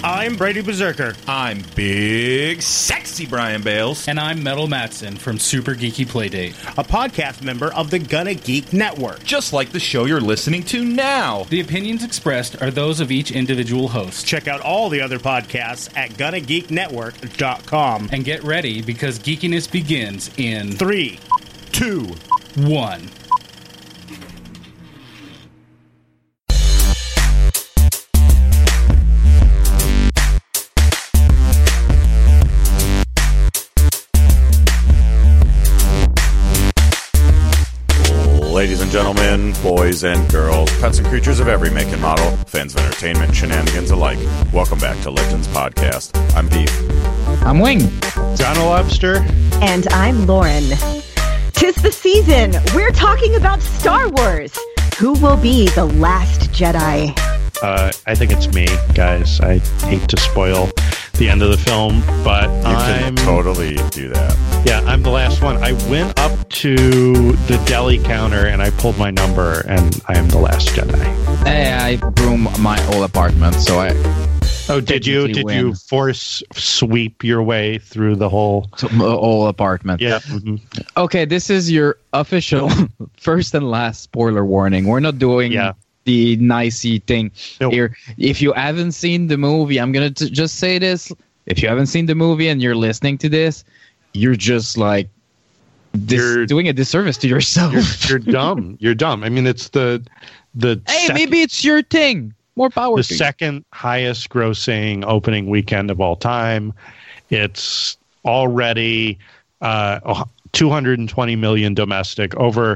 I'm Brady Berserker. I'm Big Sexy Brian Bales. And I'm Metal Matson from Super Geeky Playdate, a podcast member of the Gonna Geek Network. Just like the show you're listening to now. The opinions expressed are those of each individual host. Check out all the other podcasts at GonnaGeekNetwork.com. And get ready, because geekiness begins in 3, 2, 1. Ladies and gentlemen, boys and girls, pets and creatures of every make and model, fans of entertainment and shenanigans alike, welcome back to Lipton's Podcast. I'm Beef. I'm Wing. John Lobster. And I'm Lauren. 'Tis the season. We're talking about Star Wars. Who will be the last Jedi? I think it's me, guys. I hate to spoil the end of the film, but You can totally do that. Yeah, I'm the last one. I went up to the deli counter and I pulled my number, and I am the last Jedi. Hey, I broom my whole apartment, so I... Oh, did you? Did you force sweep your way through the whole apartment? Yeah. Mm-hmm. Okay, this is your official first and last spoiler warning. We're not doing the nicey thing here. If you haven't seen the movie, I'm going to just say this. If you haven't seen the movie and you're listening to this, you're just like you're doing a disservice to yourself. You're dumb. You're dumb. I mean, it's the hey, maybe it's your thing. More power. The second highest grossing opening weekend of all time. It's already 220 million domestic, over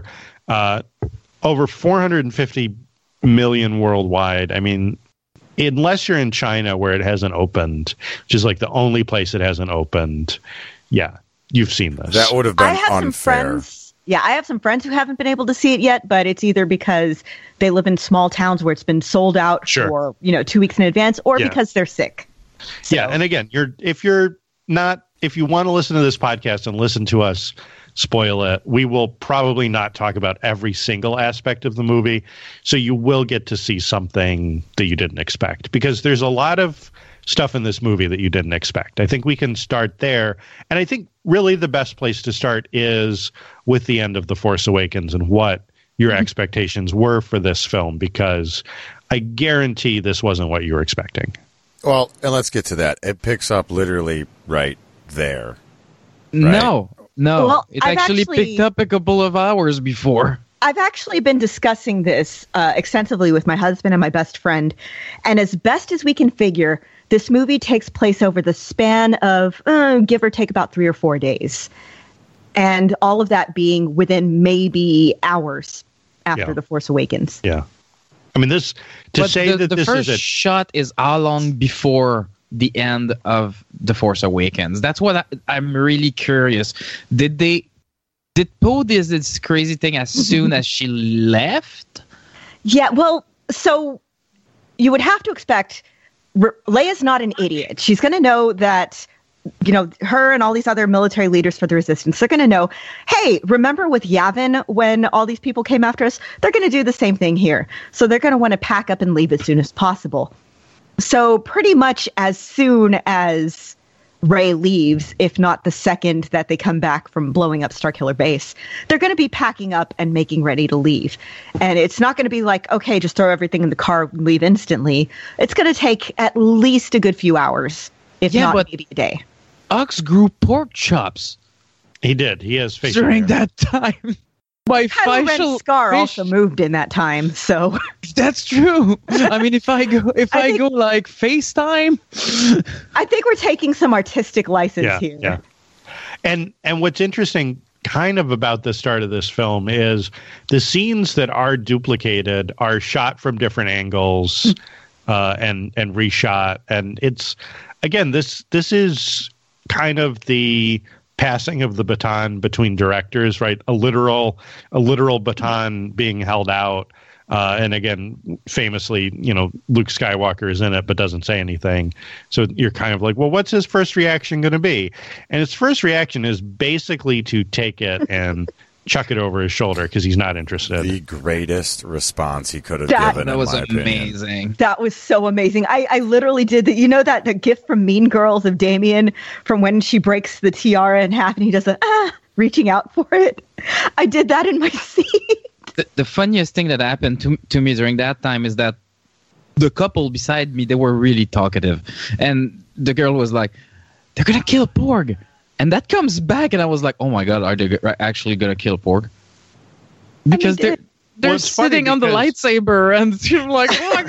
450 million worldwide. I mean, unless you're in China where it hasn't opened, which is like the only place it hasn't opened. Yeah, you've seen this. That would have been unfair. I have some friends who haven't been able to see it yet, but it's either because they live in small towns where it's been sold out for 2 weeks in advance, or because they're sick. So. Yeah, and again, if you want to listen to this podcast and listen to us spoil it, we will probably not talk about every single aspect of the movie, so you will get to see something that you didn't expect, because there's a lot of stuff in this movie that you didn't expect. I think we can start there, and I think really the best place to start is with the end of The Force Awakens and what your expectations were for this film, because I guarantee this wasn't what you were expecting. Well, and let's get to that. It picks up literally right there. Right? No. Well, it actually picked up a couple of hours before. I've actually been discussing this extensively with my husband and my best friend, and as best as we can figure, this movie takes place over the span of, give or take, about 3 or 4 days. And all of that being within maybe hours after The Force Awakens. Yeah. I mean, the first shot is how long before the end of The Force Awakens? That's what I'm really curious. Did Poe do this crazy thing as soon as she left? Yeah, well, so you would have to expect... Leia's not an idiot. She's going to know that, her and all these other military leaders for the Resistance, they're going to know, hey, remember with Yavin when all these people came after us? They're going to do the same thing here. So they're going to want to pack up and leave as soon as possible. So pretty much as soon as Rey leaves, if not the second that they come back from blowing up Starkiller Base, they're going to be packing up and making ready to leave. And it's not going to be like, okay, just throw everything in the car and leave instantly. It's going to take at least a good few hours, if not maybe a day. Ox grew pork chops. He did. He has facial during hair. that time. My Kylo Ren's scar also moved in that time, so that's true. I mean, if I go like FaceTime, I think we're taking some artistic license here. Yeah. And what's interesting kind of about the start of this film is the scenes that are duplicated are shot from different angles and reshot, and it's again this is kind of the passing of the baton between directors, right? A literal baton being held out. And again, famously, Luke Skywalker is in it, but doesn't say anything. So you're kind of like, well, what's his first reaction going to be? And his first reaction is basically to take it and chuck it over his shoulder because he's not interested. The greatest response he could have given. That was in my amazing. opinion. That was so amazing. I literally did that. You know that the gift from Mean Girls of Damien from when she breaks the tiara in half and he does reaching out for it. I did that in my seat. The funniest thing that happened to me during that time is that the couple beside me, they were really talkative. And the girl was like, they're going to kill Porg. And that comes back, and I was like, oh my God, are they actually going to kill Porg? Because they're sitting on the lightsaber, and you're like, oh my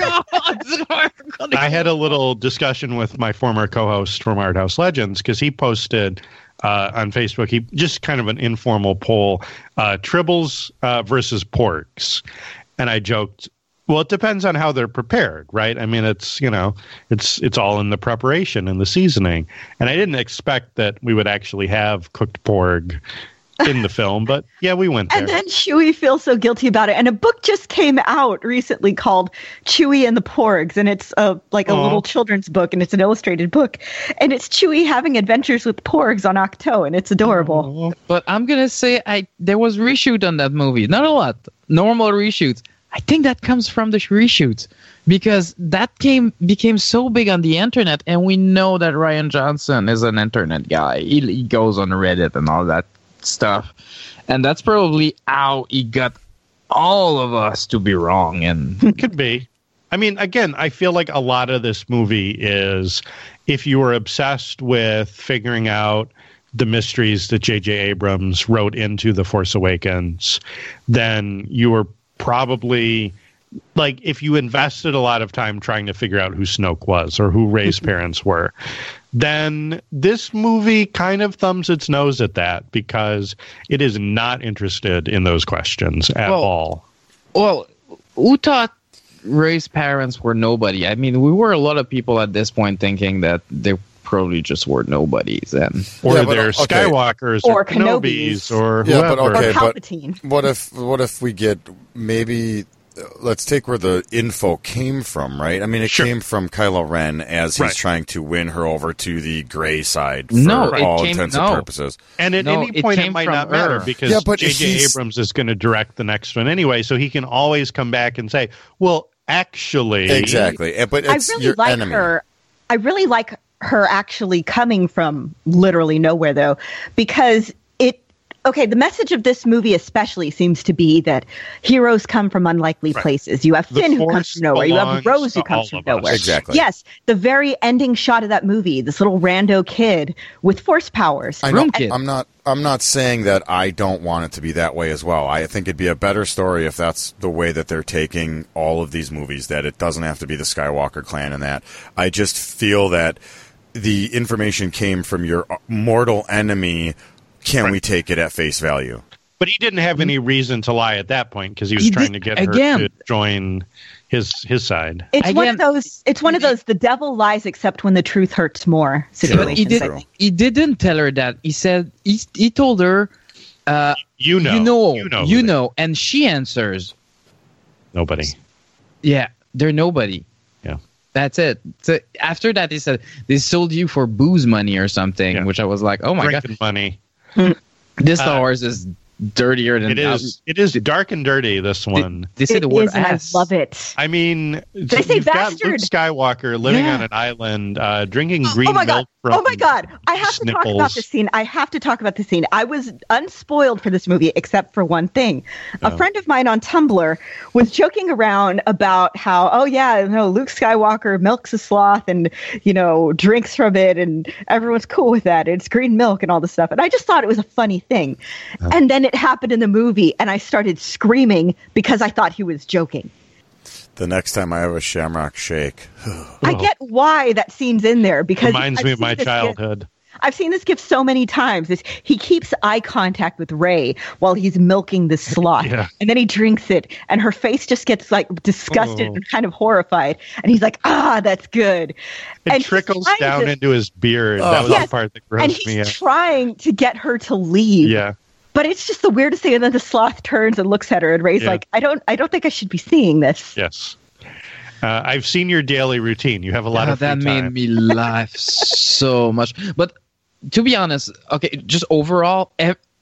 God. I had a little discussion with my former co-host from Art House Legends, because he posted on Facebook, he just kind of an informal poll, Tribbles versus Porgs. And I joked, well, it depends on how they're prepared, right? I mean, it's all in the preparation and the seasoning. And I didn't expect that we would actually have cooked Porg in the film, but yeah, we went there. And then Chewie feels so guilty about it. And a book just came out recently called Chewie and the Porgs, and it's a little children's book, and it's an illustrated book, and it's Chewie having adventures with Porgs on Ahch-To, and it's adorable. But I'm gonna say there was reshoot on that movie, not a lot, normal reshoots. I think that comes from the reshoots because that became so big on the internet, and we know that Rian Johnson is an internet guy. He goes on Reddit and all that stuff, and that's probably how he got all of us to be wrong. And could be. I mean, again, I feel like a lot of this movie is if you were obsessed with figuring out the mysteries that J.J. Abrams wrote into The Force Awakens, then you were probably, like, if you invested a lot of time trying to figure out who Snoke was or who Rey's parents were, then this movie kind of thumbs its nose at that because it is not interested in those questions at all. Well, who thought Rey's parents were nobody? I mean, we were a lot of people at this point thinking that they probably just were nobodies, and they're Skywalkers or Kenobis or whoever. Or Palpatine. But what if we get maybe? Let's take where the info came from, right? I mean, it came from Kylo Ren as he's trying to win her over to the gray side for all intents and purposes. And at any point, it might not matter because J.J. Abrams is going to direct the next one anyway, so he can always come back and say, well, actually... Exactly. But it's your enemy. I really like her actually coming from literally nowhere, though, because the message of this movie especially seems to be that heroes come from unlikely places. You have Finn who comes from nowhere. You have Rose who comes from nowhere. Exactly. Yes, the very ending shot of that movie, this little rando kid with force powers. I'm not saying that I don't want it to be that way as well. I think it'd be a better story if that's the way that they're taking all of these movies, that it doesn't have to be the Skywalker clan and that. I just feel that the information came from your mortal enemy. Can we take it at face value? But he didn't have any reason to lie at that point because he was trying to get her to join his side. It's one of those the devil lies except when the truth hurts more situations. He didn't tell her that. He said he told her you know, and she answers nobody. Yeah, they're nobody. Yeah. That's it. So after that, he said they sold you for booze money or something, which I was like, oh my God, money. This Star Wars is dirtier than it is. It is dark and dirty. This one. They say the word ass. I love it. I mean, they say you've bastard. got Luke Skywalker living on an island, drinking green milk from Oh my God! I have to talk about this scene. I was unspoiled for this movie except for one thing. A friend of mine on Tumblr was joking around about how, Luke Skywalker milks a sloth and drinks from it, and everyone's cool with that. It's green milk and all this stuff. And I just thought it was a funny thing. And then it happened in the movie, and I started screaming because I thought he was joking. The next time I have a Shamrock Shake. I get why that scene's in there because reminds me of my childhood. I've seen this GIF so many times. He keeps eye contact with Rey while he's milking the sloth, and then he drinks it, and her face just gets like disgusted and kind of horrified, and he's like, that's good. It trickles down into his beard. That was the part that grossed me out. And he's trying to get her to leave. Yeah. But it's just the weirdest thing. And then the sloth turns and looks at her, and Rey's like, I don't think I should be seeing this. Yes. I've seen your daily routine. You have a lot of free that time. made me laugh so much. But to be honest, just overall,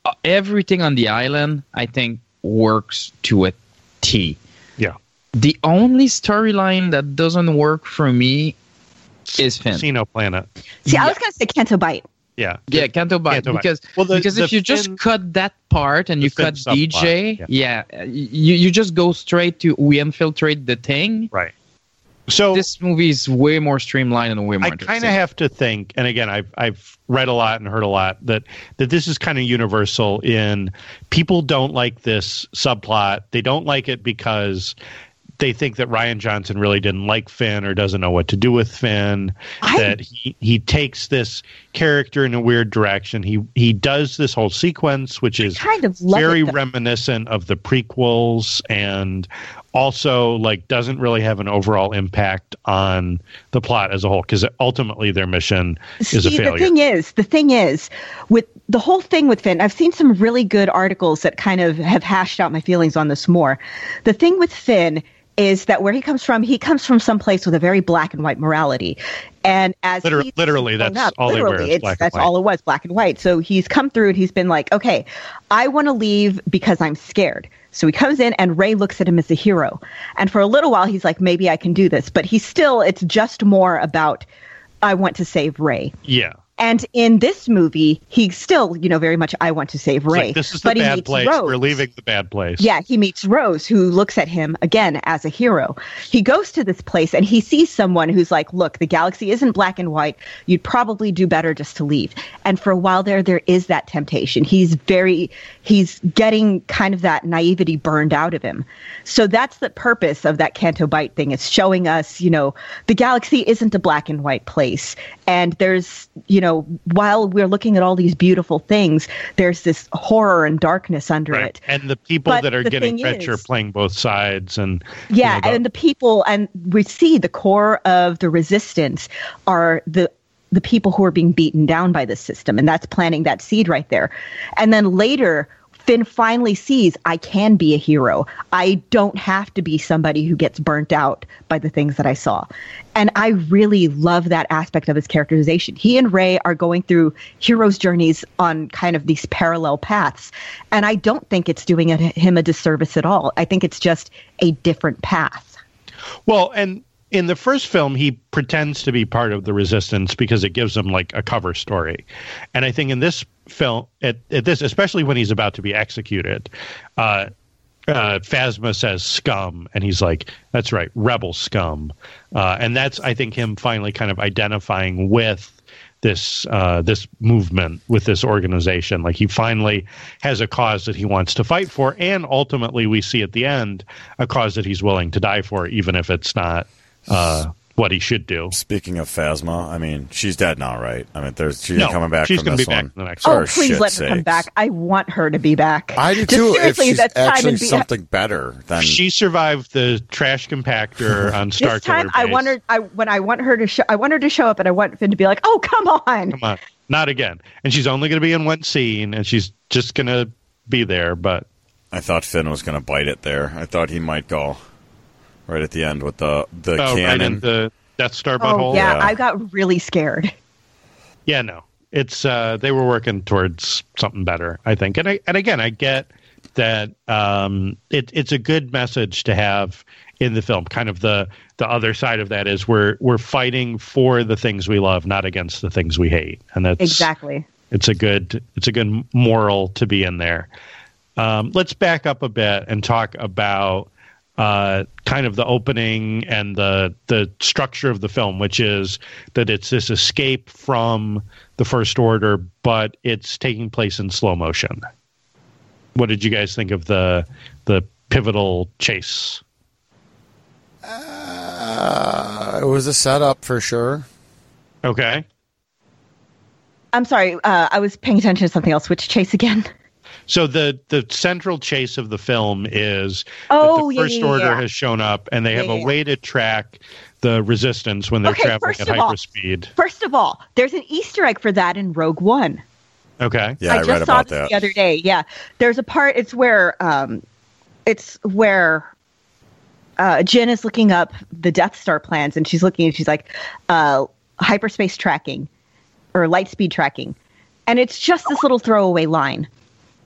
everything on the island, I think, works to a T. Yeah. The only storyline that doesn't work for me is Finn. Casino Planet. See, I was going to say Canto Bight. Yeah. Yeah, Canto Bight. Because if you just cut that part and you cut DJ, you just go straight to we infiltrate the thing. Right. So this movie is way more streamlined and way more interesting. I kind of have to think, and again, I've read a lot and heard a lot that this is kind of universal in people don't like this subplot. They don't like it because they think that Rian Johnson really didn't like Finn or doesn't know what to do with Finn. That he takes this character in a weird direction. He does this whole sequence, which is kind of very reminiscent of the prequels, and also like doesn't really have an overall impact on the plot as a whole, because ultimately their mission is a failure. The thing is, with the whole thing with Finn, I've seen some really good articles that kind of have hashed out my feelings on this more. The thing with Finn is that where he comes from some place with a very black and white morality. And as literally, that's all they wear is black and white. That's all it was, black and white. So he's come through and he's been like, okay, I want to leave because I'm scared. So he comes in and Rey looks at him as a hero. And for a little while, he's like, maybe I can do this. But it's just more about, I want to save Rey. Yeah. And in this movie, he's still, very much, I want to save Rey. Like, this is the bad place. Rose. We're leaving the bad place. Yeah, he meets Rose, who looks at him, again, as a hero. He goes to this place, and he sees someone who's like, look, the galaxy isn't black and white. You'd probably do better just to leave. And for a while there is that temptation. He's getting kind of that naivety burned out of him. So that's the purpose of that Canto Bight thing. It's showing us, the galaxy isn't a black and white place. And there's, while we're looking at all these beautiful things, there's this horror and darkness under it. And the people that are getting rich are playing both sides. And and the people, and we see the core of the resistance are the people who are being beaten down by the system. And that's planting that seed right there. And then later, Finn finally sees, I can be a hero. I don't have to be somebody who gets burnt out by the things that I saw. And I really love that aspect of his characterization. He and Rey are going through hero's journeys on kind of these parallel paths. And I don't think it's doing him a disservice at all. I think it's just a different path. Well, and in the first film, he pretends to be part of the resistance because it gives him like a cover story. And I think in this film, at this, especially when he's about to be executed, Phasma says scum, and he's like, that's right, rebel scum. And that's, I think, him finally kind of identifying with this movement, with this organization. Like, he finally has a cause that he wants to fight for, and ultimately we see at the end a cause that he's willing to die for, even if it's not what he should do. Speaking of Phasma, I mean, she's dead now, right? I mean, she's coming back. She's going to be back in the next one. Oh, please let her come back. I want her to be back. I do too. If she's actually something better than she survived the trash compactor on Star Killer Base. I want her to show up, and I want Finn to be like, "Oh, come on, not again." And she's only going to be in one scene, and she's just going to be there. But I thought Finn was going to bite it there. I thought he might go right at the end with the cannon. Right in the Death Star butthole. Yeah, I got really scared. Yeah, no. It's they were working towards something better, I think. And again, I get that it's a good message to have in the film. Kind of the other side of that is we're fighting for the things we love, not against the things we hate. And that's exactly. It's a good moral to be in there. Let's back up a bit and talk about kind of the opening and the structure of the film, which is that it's this escape from the First Order, but it's taking place in slow motion. What did you guys think of the pivotal chase? It was a setup for sure. Okay. I'm sorry, I was paying attention to something else. Which chase again? So the central chase of the film is that the First Order has shown up, and they have a way to track the Resistance when they're traveling at hyperspeed. First of all, there's an Easter egg for that in Rogue One. Okay. Yeah, I just read saw about this that the other day. Yeah, there's a part. It's where Jyn is looking up the Death Star plans, and she's looking, and she's like, hyperspace tracking or light speed tracking, and it's just this little throwaway line.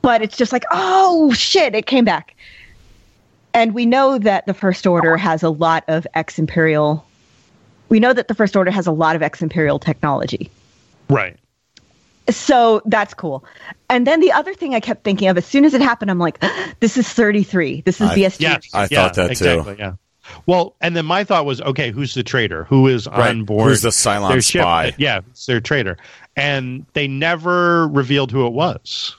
But it's just like, oh shit, it came back. And we know that the First Order has a lot of ex-Imperial. We know that the First Order has a lot of ex-Imperial technology. Right. So that's cool. And then the other thing I kept thinking of, as soon as it happened, I'm like, this is 33. This is BSG. Yeah, I thought that exactly, too. Yeah. Well, and then my thought was, okay, who's the traitor? Who is on board? Who's the Cylon spy? Yeah, it's their traitor. And they never revealed who it was.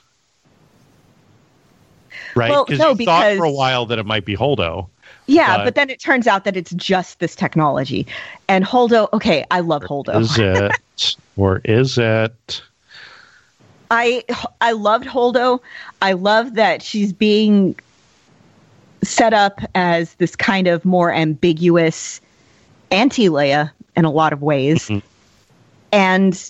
Right? Well, no, you thought for a while that it might be Holdo. Yeah, but then it turns out that it's just this technology. And Holdo, okay, I love Holdo. Is it? Or is it? I loved Holdo. I love that she's being set up as this kind of more ambiguous anti-Leia in a lot of ways. Mm-hmm. And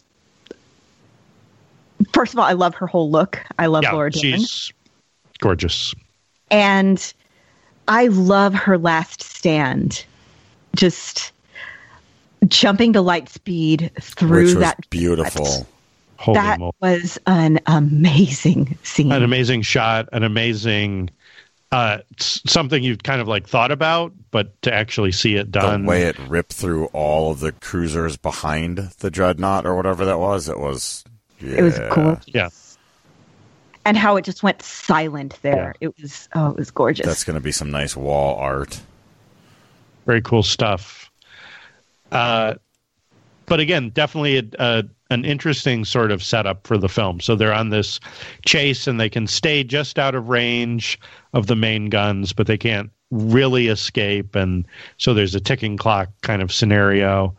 first of all, I love her whole look. I love Laura Dern. She's gorgeous. And I love her last stand. Just jumping to light speed through Which was that. beautiful. That was an amazing scene. An amazing shot, an amazing something you've kind of like thought about, but to actually see it done. The way it ripped through all of the cruisers behind the Dreadnought or whatever that was, it was gorgeous. Yeah. And how it just went silent there. Yeah. It was gorgeous. That's going to be some nice wall art. Very cool stuff. But again, definitely an interesting sort of setup for the film. So they're on this chase and they can stay just out of range of the main guns, but they can't really escape. And so there's a ticking clock kind of scenario.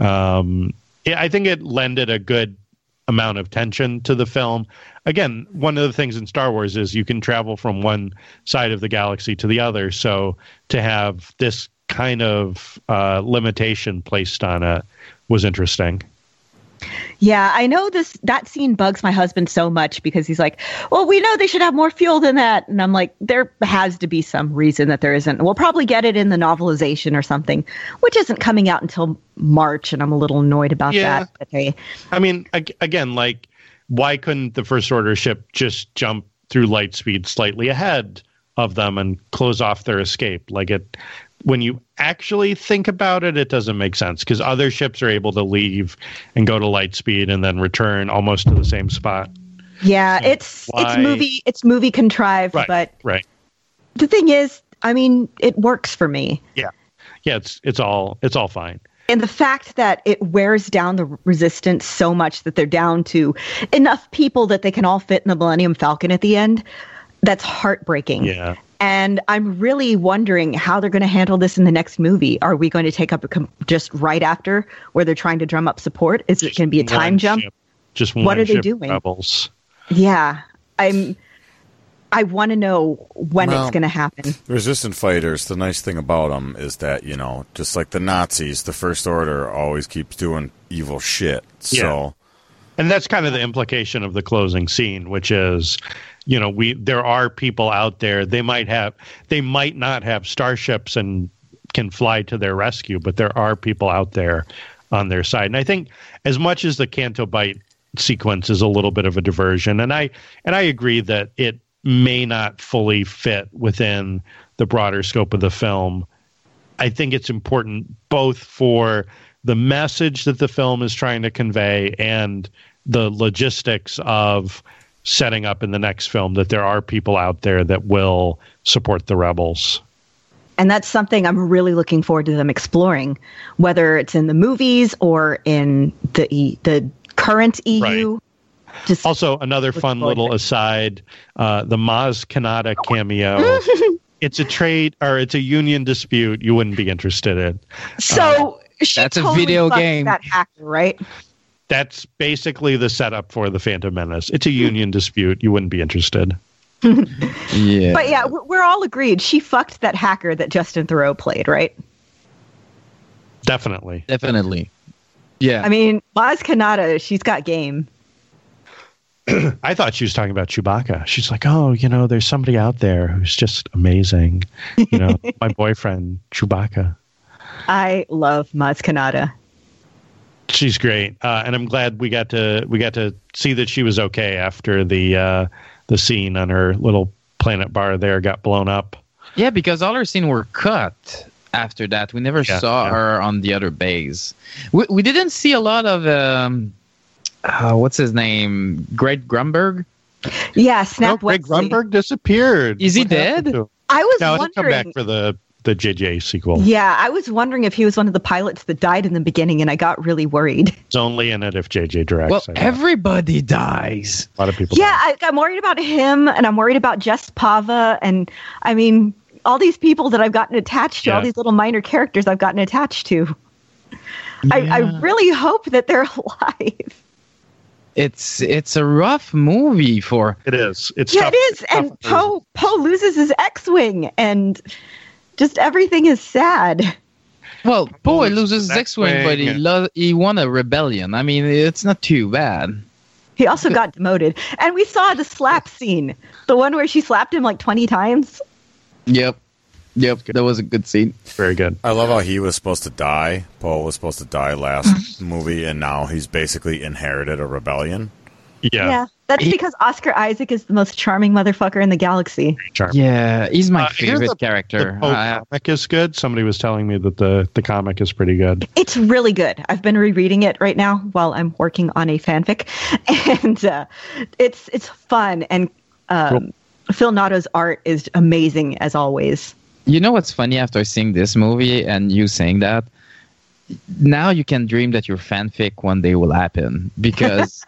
I think it lended a good amount of tension to the film. Again, one of the things in Star Wars is you can travel from one side of the galaxy to the other. So to have this kind of limitation placed on it was interesting. Yeah, I know that scene bugs my husband so much because he's like, well, we know they should have more fuel than that. And I'm like, there has to be some reason that there isn't. We'll probably get it in the novelization or something, which isn't coming out until March. And I'm a little annoyed about that. But hey. I mean, again, like, why couldn't the First Order ship just jump through light speed slightly ahead of them and close off their escape? Like when you actually think about it, it doesn't make sense because other ships are able to leave and go to light speed and then return almost to the same spot. Yeah, so it's movie contrived, right, but right. The thing is, I mean, it works for me. Yeah, it's all fine. And the fact that it wears down the Resistance so much that they're down to enough people that they can all fit in the Millennium Falcon at the end, that's heartbreaking. Yeah. And I'm really wondering how they're going to handle this in the next movie. Are we going to take up just right after where they're trying to drum up support? Is it going to be a time jump? Just one what are they ship doing? Rebels. Yeah, I want to know when it's going to happen. Resistant fighters, the nice thing about them is that, just like the Nazis, the First Order always keeps doing evil shit. So, yeah. And that's kind of the implication of the closing scene, which is, there are people out there. They might not have starships and can fly to their rescue, but there are people out there on their side. And I think as much as the Canto Bight sequence is a little bit of a diversion, and I agree that it may not fully fit within the broader scope of the film, I think it's important both for the message that the film is trying to convey and the logistics of setting up in the next film that there are people out there that will support the rebels. And that's something I'm really looking forward to them exploring, whether it's in the movies or in the current EU. Right. Also, another fun little aside, the Maz Kanata cameo. It's a union dispute you wouldn't be interested in. So that's a video game. That hacker, right? That's basically the setup for the Phantom Menace. It's a union dispute. You wouldn't be interested. Yeah. But yeah, we're all agreed. She fucked that hacker that Justin Theroux played, right? Definitely. Yeah. I mean, Maz Kanata, she's got game. I thought she was talking about Chewbacca. She's like, oh, there's somebody out there who's just amazing. My boyfriend, Chewbacca. I love Maz Kanata. She's great, and I'm glad we got to see that she was okay after the scene on her little planet bar there got blown up. Yeah, because all her scenes were cut after that. We never saw her on the other base. We didn't see a lot of what's his name? Greg Grunberg? Yeah, Snap Greg Wexley. Grunberg disappeared. Is he dead? I was No, wondering. he'll come back for the JJ sequel. Yeah, I was wondering if he was one of the pilots that died in the beginning, and I got really worried. It's only in it if JJ directs. Well, everybody dies. A lot of people. Yeah, I'm worried about him, and I'm worried about Jess Pava, and I mean, all these people that I've gotten attached to, all these little minor characters I've gotten attached to. Yeah. I really hope that they're alive. It's a rough movie for. It is. It's yeah, tough. it is. And Poe loses his X-wing, and just everything is sad. Well, Poe loses his X-wing, but he won a rebellion. I mean, it's not too bad. He also got demoted, and we saw the slap scene, the one where she slapped him like 20 times. Yep, that was a good scene. Very good. I love how he was supposed to die. Paul was supposed to die last movie, and now he's basically inherited a rebellion. Yeah. That's because Oscar Isaac is the most charming motherfucker in the galaxy. Yeah, he's my favorite character. The comic is good. Somebody was telling me that the comic is pretty good. It's really good. I've been rereading it right now while I'm working on a fanfic, and it's fun. And Cool. Phil Notto's art is amazing as always. You know what's funny after seeing this movie and you saying that? Now you can dream that your fanfic one day will happen because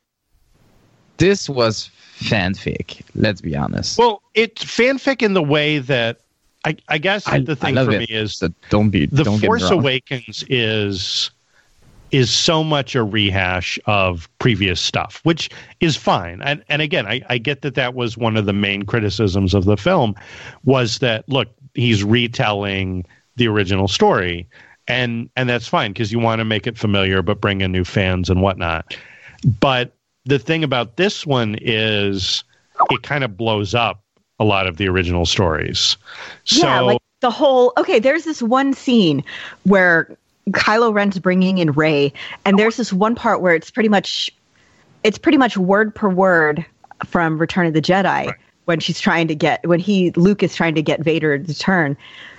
this was fanfic. Let's be honest. Well, it's fanfic in the way that I guess the thing for me is so don't Force Awakens is so much a rehash of previous stuff, which is fine. And again, I get that was one of the main criticisms of the film was that, look, he's retelling the original story. And that's fine because you want to make it familiar, but bring in new fans and whatnot. But the thing about this one is it kind of blows up a lot of the original stories. Yeah, like the whole, there's this one scene where Kylo Ren's bringing in Rey, and there's this one part where it's pretty much word per word from Return of the Jedi when Luke is trying to get Vader to turn.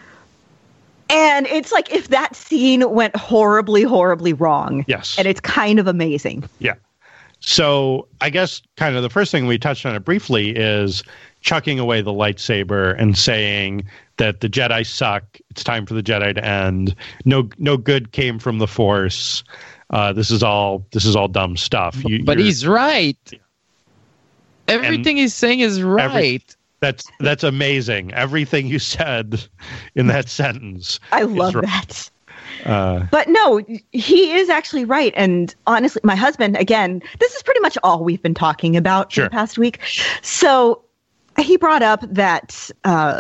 And it's like if that scene went horribly, horribly wrong. Yes. And it's kind of amazing. Yeah. So I guess kind of the first thing we touched on it briefly is chucking away the lightsaber and saying that the Jedi suck. It's time for the Jedi to end. No good came from the Force. This is all dumb stuff. But he's right. Everything he's saying is right. That's amazing. Everything you said in that sentence. I love that. But no, he is actually right. And honestly, my husband, again, this is pretty much all we've been talking about for the past week. So he brought up that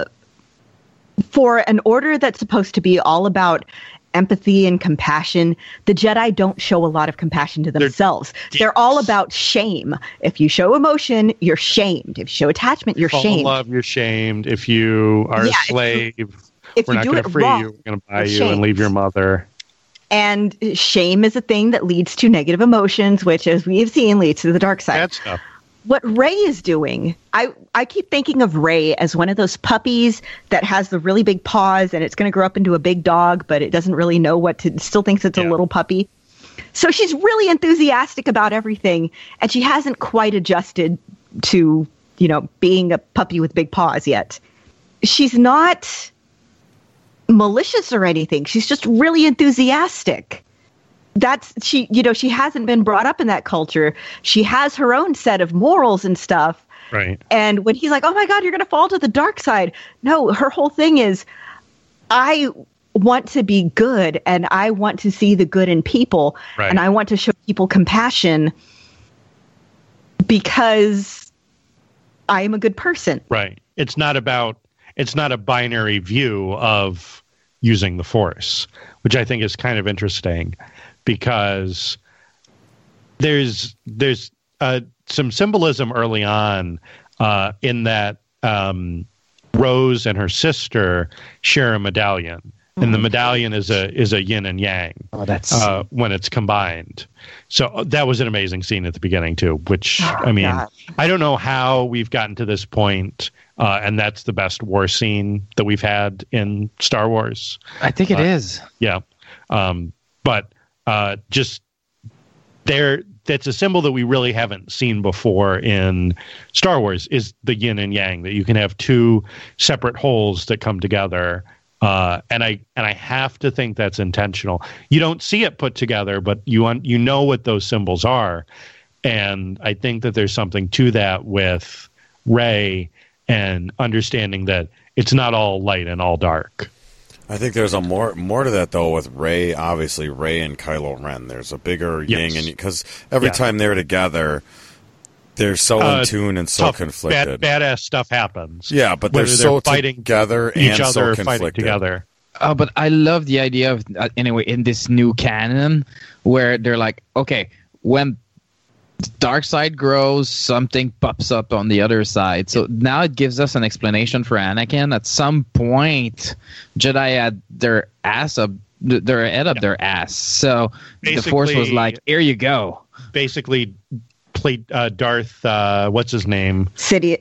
for an order that's supposed to be all about empathy and compassion, the Jedi don't show a lot of compassion to themselves. They're all about shame. If you show emotion, you're shamed. If you show attachment, you're shamed. Love, you're shamed. If you are a slave, we're not going to free you. We're going to buy you and leave your mother. And shame is a thing that leads to negative emotions, which, as we have seen, leads to the dark side. Bad stuff. What Rey is doing, I keep thinking of Rey as one of those puppies that has the really big paws and it's going to grow up into a big dog, but it doesn't really know still thinks it's a little puppy. So she's really enthusiastic about everything, and she hasn't quite adjusted to, being a puppy with big paws yet. She's not malicious or anything. She's just really enthusiastic. She hasn't been brought up in that culture. She has her own set of morals and stuff. Right. And when he's like, oh my God, you're going to fall to the dark side. No, her whole thing is, I want to be good and I want to see the good in people. Right. And I want to show people compassion because I am a good person. Right. It's not a binary view of using the Force, which I think is kind of interesting. Because there's some symbolism early on in that Rose and her sister share a medallion, and the medallion is a yin and yang. Oh, that's when it's combined. So that was an amazing scene at the beginning too. Which I mean, God. I don't know how we've gotten to this point, and that's the best war scene that we've had in Star Wars. I think it is. Yeah, but just there. That's a symbol that we really haven't seen before in Star Wars, is the yin and yang, that you can have two separate wholes that come together. And I have to think that's intentional. You don't see it put together, but you know what those symbols are. And I think that there's something to that with Rey and understanding that it's not all light and all dark. I think there's a more to that though with Rey. Obviously, Rey and Kylo Ren. There's a bigger yin and because every time they're together, they're so in tune and so tough, conflicted. Badass stuff happens. Yeah, but they're so fighting together each and other, so fighting together. But I love the idea of anyway in this new canon where they're like, okay, when the dark side grows, something pops up on the other side. So now it gives us an explanation for Anakin. At some point, Jedi had their ass up, their head up their ass. So basically, the Force was like, "Here you go." Basically, played Darth. What's his name? Plague.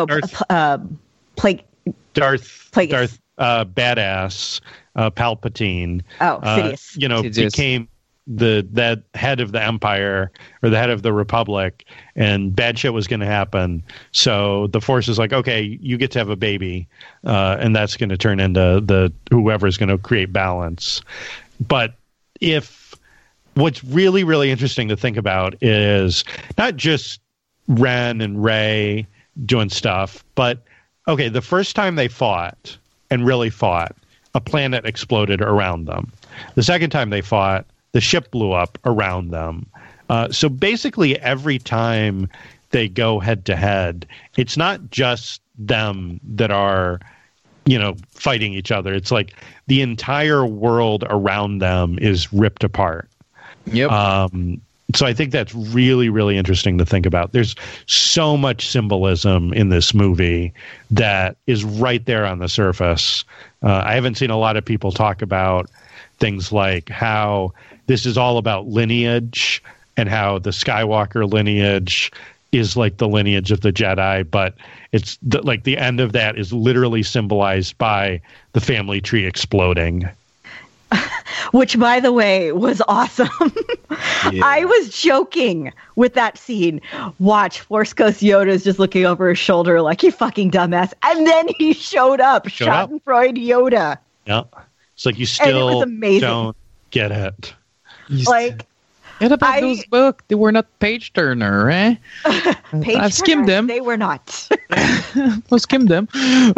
Darth Badass. Palpatine. Sidious. Became the head of the Empire or the head of the Republic, and bad shit was going to happen. So the Force is like, okay, you get to have a baby, and that's going to turn into whoever's going to create balance. But what's really, really interesting to think about is not just Ren and Rey doing stuff, but okay, the first time they fought and really fought, a planet exploded around them. The second time they fought, the ship blew up around them. So basically every time they go head to head, it's not just them that are, fighting each other. It's like the entire world around them is ripped apart. Yep. So I think that's really, really interesting to think about. There's so much symbolism in this movie that is right there on the surface. I haven't seen a lot of people talk about things like how this is all about lineage and how the Skywalker lineage is like the lineage of the Jedi, but it's like the end of that is literally symbolized by the family tree exploding. Which, by the way, was awesome. Yeah. I was joking with that scene. Watch, Force Ghost Yoda's just looking over his shoulder like, you fucking dumbass. And then he showed up. Schadenfreude Yoda. Yeah. It's like you still don't get it. Like, what about those books? They were not page turner, eh? I've skimmed them. They were not. I've skimmed them.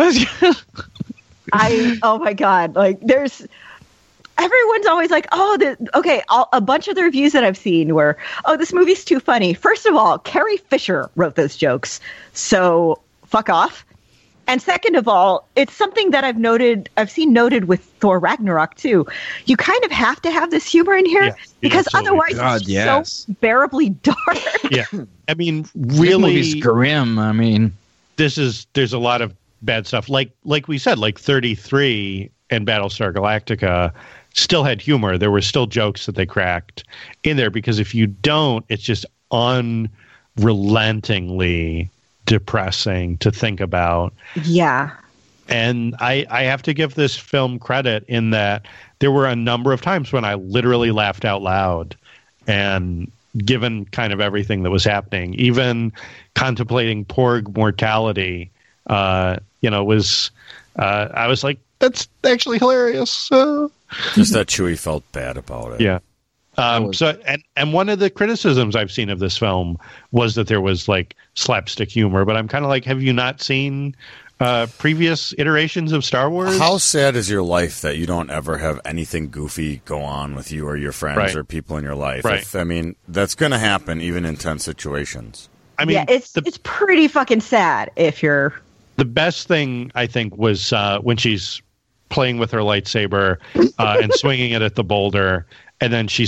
Oh my God. Like, everyone's always like, a bunch of the reviews that I've seen were, this movie's too funny. First of all, Carrie Fisher wrote those jokes, so fuck off. And second of all, it's something that I've seen noted with Thor Ragnarok too. You kind of have to have this humor in here because otherwise it's so bearably dark. Yeah. I mean, really, this movie's grim. I mean, there's a lot of bad stuff. Like we said, like 33 and Battlestar Galactica still had humor. There were still jokes that they cracked in there because if you don't, it's just unrelentingly depressing to think about. Yeah. And I have to give this film credit in that there were a number of times when I literally laughed out loud, and given kind of everything that was happening, even contemplating Porg mortality, I was like, that's actually hilarious. Just that Chewie felt bad about it. Yeah. So one of the criticisms I've seen of this film was that there was like slapstick humor, but I'm kind of like, have you not seen previous iterations of Star Wars? How sad is your life that you don't ever have anything goofy go on with you or your friends or people in your life? Right. That's going to happen even in tense situations. I mean, it's pretty fucking sad if you're. The best thing I think was when she's playing with her lightsaber and swinging it at the boulder, and then she's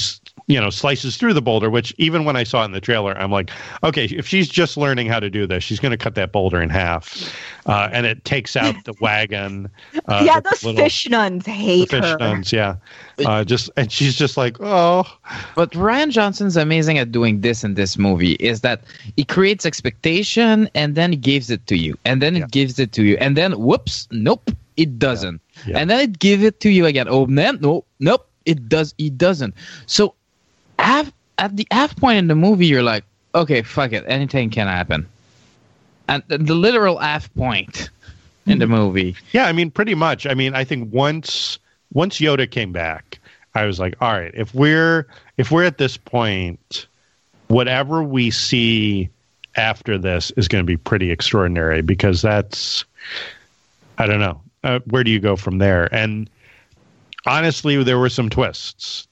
slices through the boulder, which even when I saw it in the trailer, I'm like, okay, if she's just learning how to do this, she's going to cut that boulder in half. And it takes out the wagon. Those fish nuns hate her. Fish nuns, yeah. And she's just like, oh. But Rian Johnson's amazing at doing this in this movie is that he creates expectation and then he gives it to you. And then it gives it to you. And then, whoops, nope, it doesn't. Yeah. And then it gives it to you again. Oh, man, nope, it doesn't. So, at the half point in the movie, you're like, okay, fuck it, anything can happen. And the literal half point in the movie. Yeah, I mean, pretty much. I mean, I think once Yoda came back, I was like, all right, if we're at this point, whatever we see after this is going to be pretty extraordinary, because that's, I don't know, where do you go from there? And honestly, there were some twists.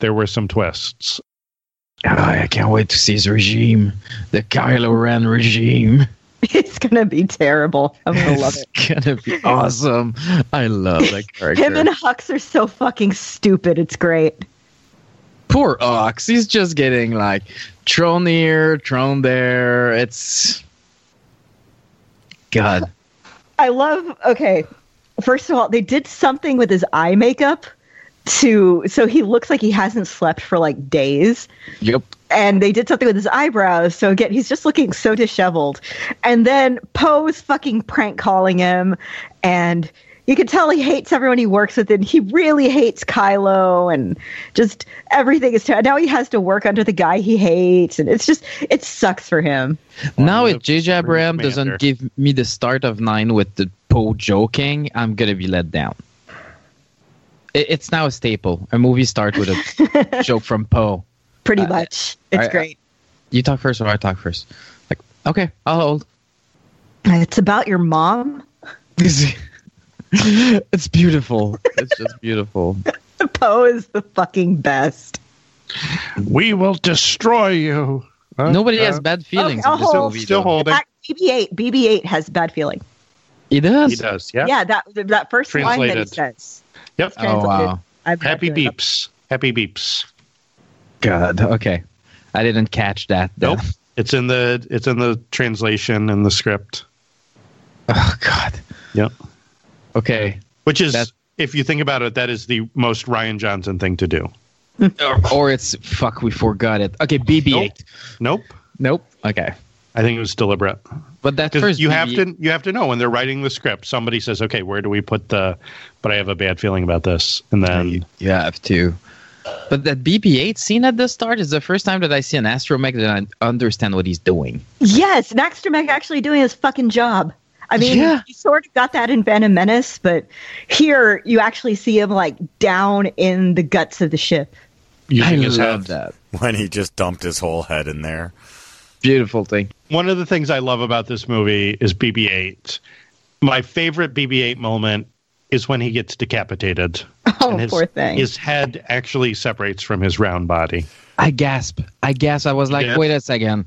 Oh, I can't wait to see his regime. The Kylo Ren regime. It's going to be terrible. I'm going to love it. It's going to be awesome. I love that character. Him and Hux are so fucking stupid. It's great. Poor Hux. He's just getting like thrown here, thrown there. It's... God. I love... Okay. First of all, they did something with his eye makeup so he looks like he hasn't slept for like days. Yep. And they did something with his eyebrows, so again, he's just looking so disheveled. And then Poe's fucking prank calling him, and you can tell he hates everyone he works with, and he really hates Kylo, and just everything is terrible. Now he has to work under the guy he hates, and it sucks for him. Now if J.J. Abrams doesn't give me the start of 9 with the Poe joking, I'm gonna be let down. It's now a staple. A movie starts with a joke from Poe. Pretty much. It's great. You talk first or I talk first? Like, okay, I'll hold. It's about your mom. It's beautiful. It's just beautiful. Poe is the fucking best. We will destroy you. Nobody has bad feelings in this movie. Still holding. BB-8 has bad feeling. He does? He does, yeah. Yeah, that first line that he says. Yep. Oh, wow. Happy beeps. Happy beeps. God, okay. I didn't catch that. Nope. It's in the translation and the script. Oh, God. Yep. Okay. Which is, if you think about it, that is the most Rian Johnson thing to do. Or it's, fuck, we forgot it. Okay, BB-8. Nope. Okay. I think it was deliberate. But that first you have to know when they're writing the script, somebody says, okay, where do we put but I have a bad feeling about this. And then you have to. But that BB-8 scene at the start is the first time that I see an astromech that I understand what he's doing. Yes, an astromech actually doing his fucking job. I mean, you sort of got that in Phantom Menace, but here you actually see him like down in the guts of the ship. I love that. When he just dumped his whole head in there. Beautiful thing. One of the things I love about this movie is BB-8. My favorite BB-8 moment is when he gets decapitated. Oh, poor thing. His head actually separates from his round body. I gasp. I was like, wait a second.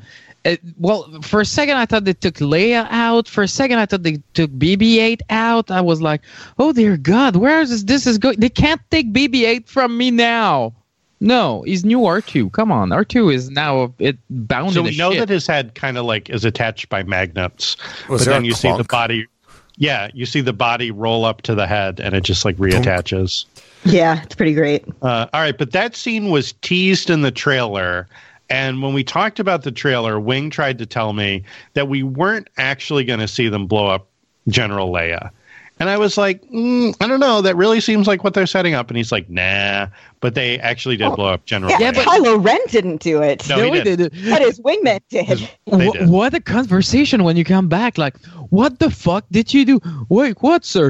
For a second, I thought they took Leia out. For a second, I thought they took BB-8 out. I was like, oh, dear God, where is this is going? They can't take BB-8 from me now. No, he's new R2. Come on, R2 is now bound in So the we know ship. that his head kind of like is attached by magnets. Was but there then a you see the clunk? body. Yeah, you see the body roll up to the head, and it just like reattaches. Yeah, it's pretty great. All right, but that scene was teased in the trailer. And when we talked about the trailer, Wing tried to tell me that we weren't actually going to see them blow up General Leia. And I was like, I don't know. That really seems like what they're setting up. And he's like, nah. But they actually did blow up General Leia. Yeah, but Kylo Ren didn't do it. No, he didn't. But his wingman did. What a conversation when you come back. Like, what the fuck did you do? Wait, what, sir?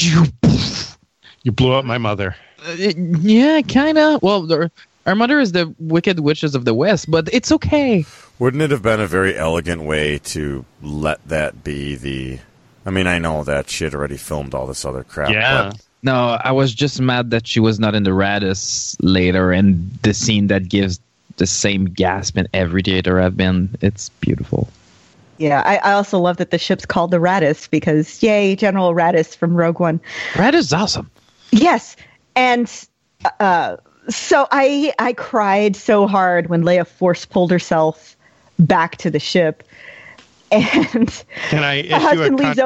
You blew up my mother. Yeah, kind of. Well, our mother is the Wicked Witches of the West, but it's okay. Wouldn't it have been a very elegant way to let that be the... I mean, I know that she had already filmed all this other crap. Yeah. But No, I was just mad that she was not in the Radis later, and the scene that gives the same gasp in every theater I've been. It's beautiful. Yeah, I also love that the ship's called the Radis because, yay, General Radis from Rogue One. Radis is awesome. Yes, and So I cried so hard when Leia force pulled herself back to the ship, and can I issue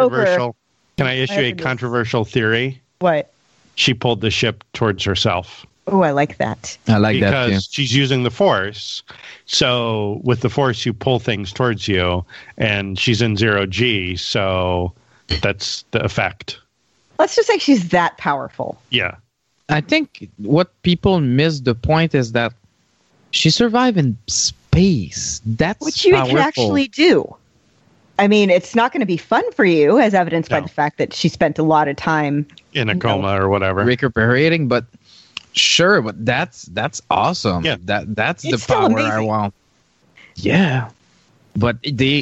a controversial theory? What? She pulled the ship towards herself. Oh, I like that. I like that too. Because she's using the Force. So with the Force, you pull things towards you, and she's in 0G, so that's the effect. Let's just say she's that powerful. Yeah. I think what people miss the point is that she survived in space. That's which you powerful. can actually do. I mean, it's not going to be fun for you, as evidenced by the fact that she spent a lot of time in a coma or whatever, recuperating. But sure, but that's awesome. Yeah. That's it's the power amazing. I want. Yeah, but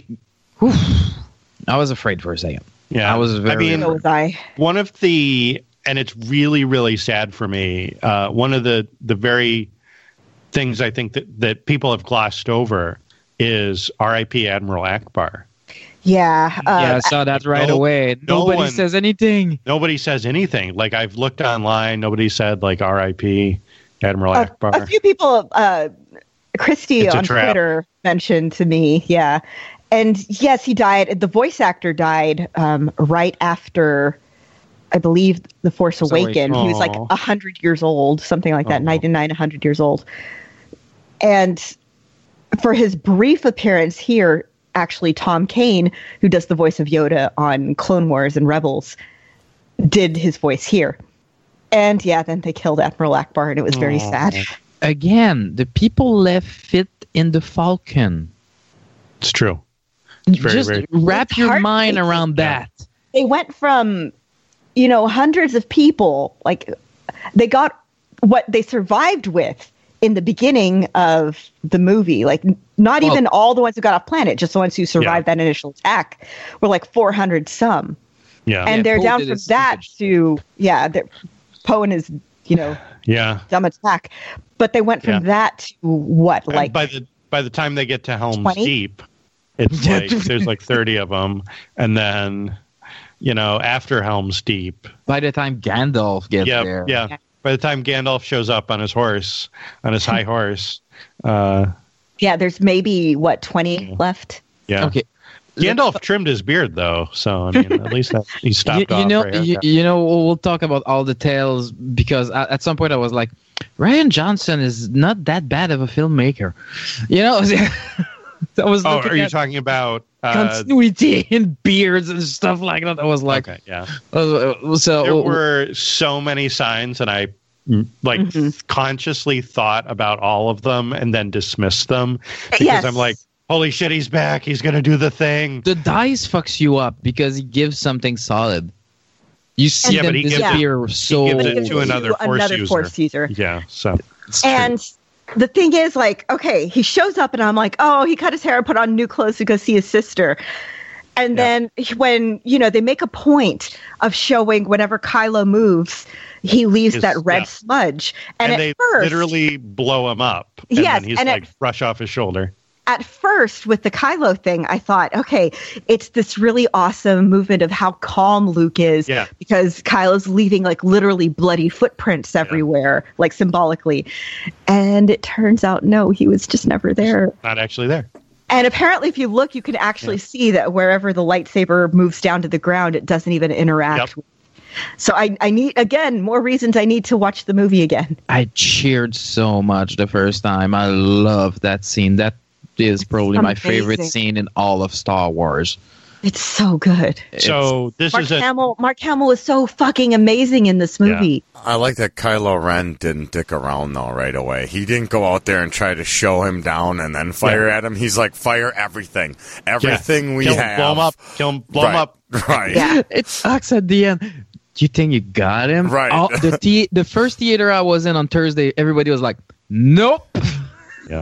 I was afraid for a second. Yeah, I was very. So was I. One of the, and it's really, really sad for me. One of the very things I think that people have glossed over is R.I.P. Admiral Akbar. Yeah. I saw that right away. Nobody says anything. Nobody says anything. Like, I've looked online. Nobody said, like, R.I.P. Admiral Akbar. A few people, Christy on Twitter mentioned to me, yeah. And yes, he died. The voice actor died right after, I believe, The Force Awakens. He was like 100 years old, something like that, 99, 100 years old. And for his brief appearance here, actually Tom Kane, who does the voice of Yoda on Clone Wars and Rebels, did his voice here. And yeah, then they killed Admiral Akbar, and it was very sad. Again, the people left fit in the Falcon. It's true. It's Just wrap your mind around that. They went from, hundreds of people, like, they got what they survived with in the beginning of the movie. Like, not even all the ones who got off planet, just the ones who survived that initial attack were like 400 some. Yeah. And they're down from that to, Poe and his, dumb attack. But they went from that to what? And like by the time they get to Helm's 20? Deep, it's like there's like 30 of them. And then, after Helm's Deep. By the time Gandalf gets there. Yeah. By the time Gandalf shows up on his horse, on his high horse. there's maybe, 20 left? Yeah. Okay. Gandalf trimmed his beard, though, so I mean, at least he stopped off. We'll talk about all the tales because at some point I was like, Rian Johnson is not that bad of a filmmaker. I was are you talking about continuity in beards and stuff like that? I was like, okay, yeah. So there were so many signs, and I consciously thought about all of them and then dismissed them because I'm like, holy shit, he's back. He's going to do the thing. The dice fucks you up because he gives something solid. You see them disappear so... He gives it to another Force user. Yeah, so... And the thing is, like, okay, he shows up and I'm like, oh, he cut his hair and put on new clothes to go see his sister. And then when, they make a point of showing whenever Kylo moves, he leaves that red smudge. And they literally blow him up. And then he's like, brush off his shoulder. At first, with the Kylo thing, I thought, okay, it's this really awesome movement of how calm Luke is because Kylo's leaving like literally bloody footprints everywhere, like symbolically. And it turns out, no, he was just never there. Not actually there. And apparently, if you look, you can actually see that wherever the lightsaber moves down to the ground, it doesn't even interact. Yep. So I need, again, more reasons I need to watch the movie again. I cheered so much the first time. I love that scene. That is probably my favorite scene in all of Star Wars. It's so good. So Mark Hamill is so fucking amazing in this movie. Yeah. I like that Kylo Ren didn't dick around though right away. He didn't go out there and try to show him down and then fire at him. He's like, fire everything. Everything we have. Blow him up. Kill him, blow him up. Right. Yeah. It sucks at the end. Do you think you got him? Right. The first theater I was in on Thursday, everybody was like, nope. Yeah.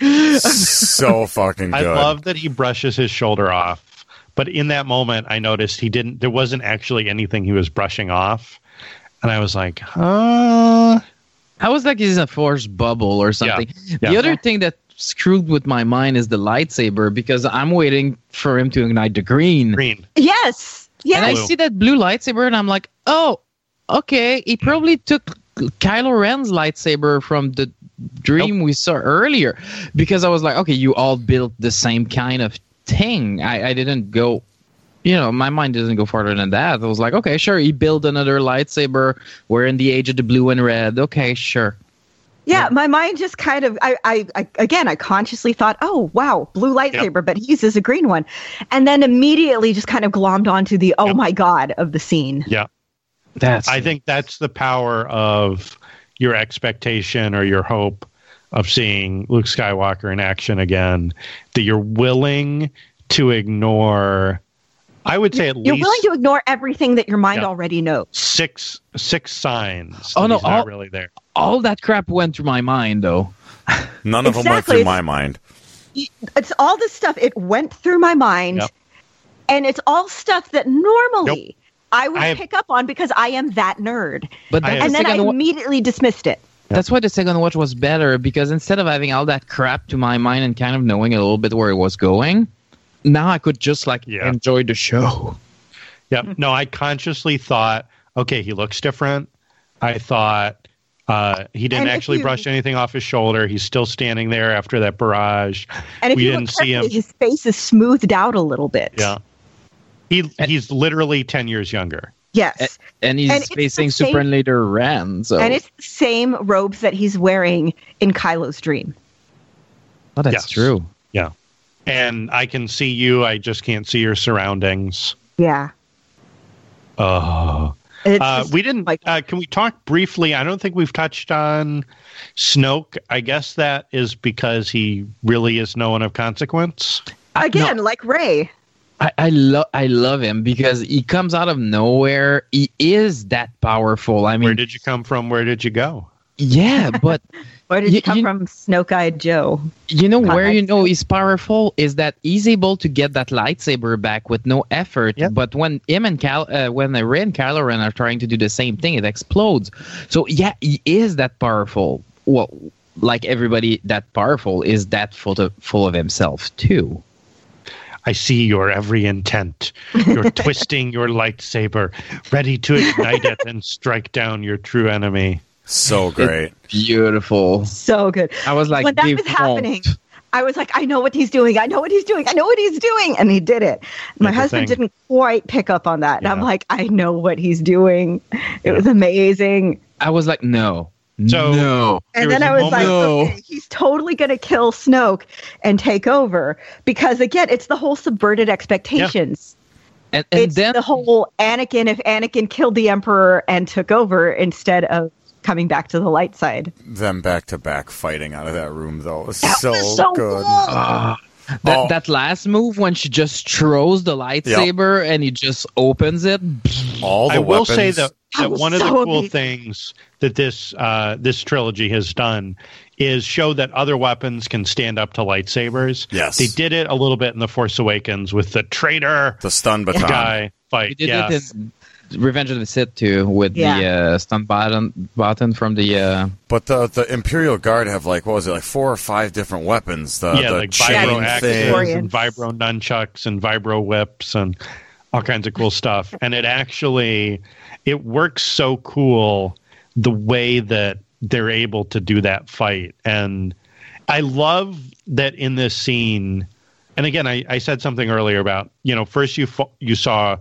So fucking good. I love that he brushes his shoulder off, but in that moment I noticed there wasn't actually anything he was brushing off, and I was like, I was like, he's a Force bubble or something. Yeah. The other thing that screwed with my mind is the lightsaber because I'm waiting for him to ignite the green. Yes. And I see that blue lightsaber and I'm like, oh, okay, he probably took Kylo Ren's lightsaber from the dream we saw earlier, because I was like, okay, you all built the same kind of thing. I didn't go, my mind didn't go farther than that. I was like, okay, sure, he built another lightsaber. We're in the age of the blue and red. Okay, sure. Yeah, my mind just kind of, I consciously thought, oh, wow, blue lightsaber, but he uses a green one. And then immediately just kind of glommed onto the, oh my God, of the scene. Yeah. I think that's the power of your expectation or your hope of seeing Luke Skywalker in action again, that you're willing to ignore, I would say you're willing to ignore everything that your mind already knows. Six signs that he's not really there. All that crap went through my mind, though. None of them went through my mind. It's all this stuff. It went through my mind, and it's all stuff that normally I would pick up on because I am that nerd. But then I immediately dismissed it. That's why the second watch was better, because instead of having all that crap to my mind and kind of knowing a little bit where it was going, now I could just enjoy the show. Yep. No, I consciously thought, okay, he looks different. I thought he didn't actually brush anything off his shoulder. He's still standing there after that barrage. And if you look carefully, his face is smoothed out a little bit. Yeah. He's literally 10 years younger. Yes. And he's facing Super Leader Ren. So. And it's the same robes that he's wearing in Kylo's dream. Oh, that's true. Yeah. And I can see you. I just can't see your surroundings. Yeah. We didn't. Can we talk briefly? I don't think we've touched on Snoke. I guess that is because he really is no one of consequence. Again, like Rey. I love him because he comes out of nowhere. He is that powerful. I mean, where did you come from? Where did you go? Yeah, but where did you come from, Snoke-eyed Joe? Where he's powerful is that he's able to get that lightsaber back with no effort. Yep. But when him and when Rey and Kylo Ren are trying to do the same thing, it explodes. So he is that powerful. Well, like everybody that powerful is that full of himself too. I see your every intent. You're twisting your lightsaber, ready to ignite it and strike down your true enemy. So great. It's beautiful. So good. I was like, when that was happening, I was like, I know what he's doing. I know what he's doing. I know what he's doing. And he did it. My husband didn't quite pick up on that. And I'm like, I know what he's doing. It was amazing. I was like, no. No. And then I was like, okay, he's totally going to kill Snoke and take over. Because, again, it's the whole subverted expectations. Yeah. And it's then the whole Anakin, if Anakin killed the Emperor and took over instead of coming back to the light side. Them back-to-back fighting out of that room, though, was so good. Cool. That last move when she just throws the lightsaber and he just opens it. I will say that one of the cool things that this trilogy has done is show that other weapons can stand up to lightsabers. Yes. They did it a little bit in The Force Awakens with the traitor, the stun baton guy fight. We did it in Revenge of the Sith too, with the stun button from the. But the Imperial Guard have 4 or 5 different weapons. The vibro axes and vibro nunchucks and vibro whips and all kinds of cool stuff. And it works so cool the way that they're able to do that fight. And I love that in this scene. And again, I said something earlier about first you saw.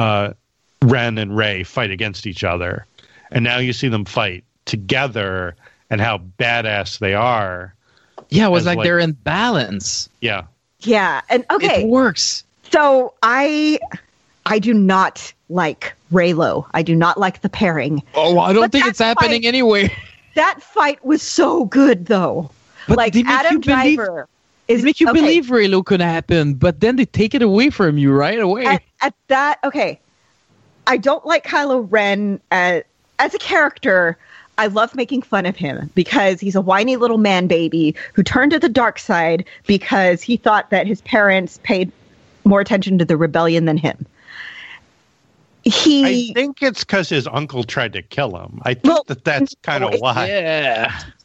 Ren and Rey fight against each other, and now you see them fight together and how badass they are. Yeah, it was like they're in balance. Yeah. And okay, it works. So I do not like Reylo. I do not like the pairing. Oh, I don't think it's happening anyway. That fight was so good, though. But Adam Driver is make you believe Reylo could happen, but then they take it away from you right away. At that, okay. I don't like Kylo Ren as a character. I love making fun of him because he's a whiny little man baby who turned to the dark side because he thought that his parents paid more attention to the rebellion than him. I think it's because his uncle tried to kill him. I think that's kind of why. Yeah.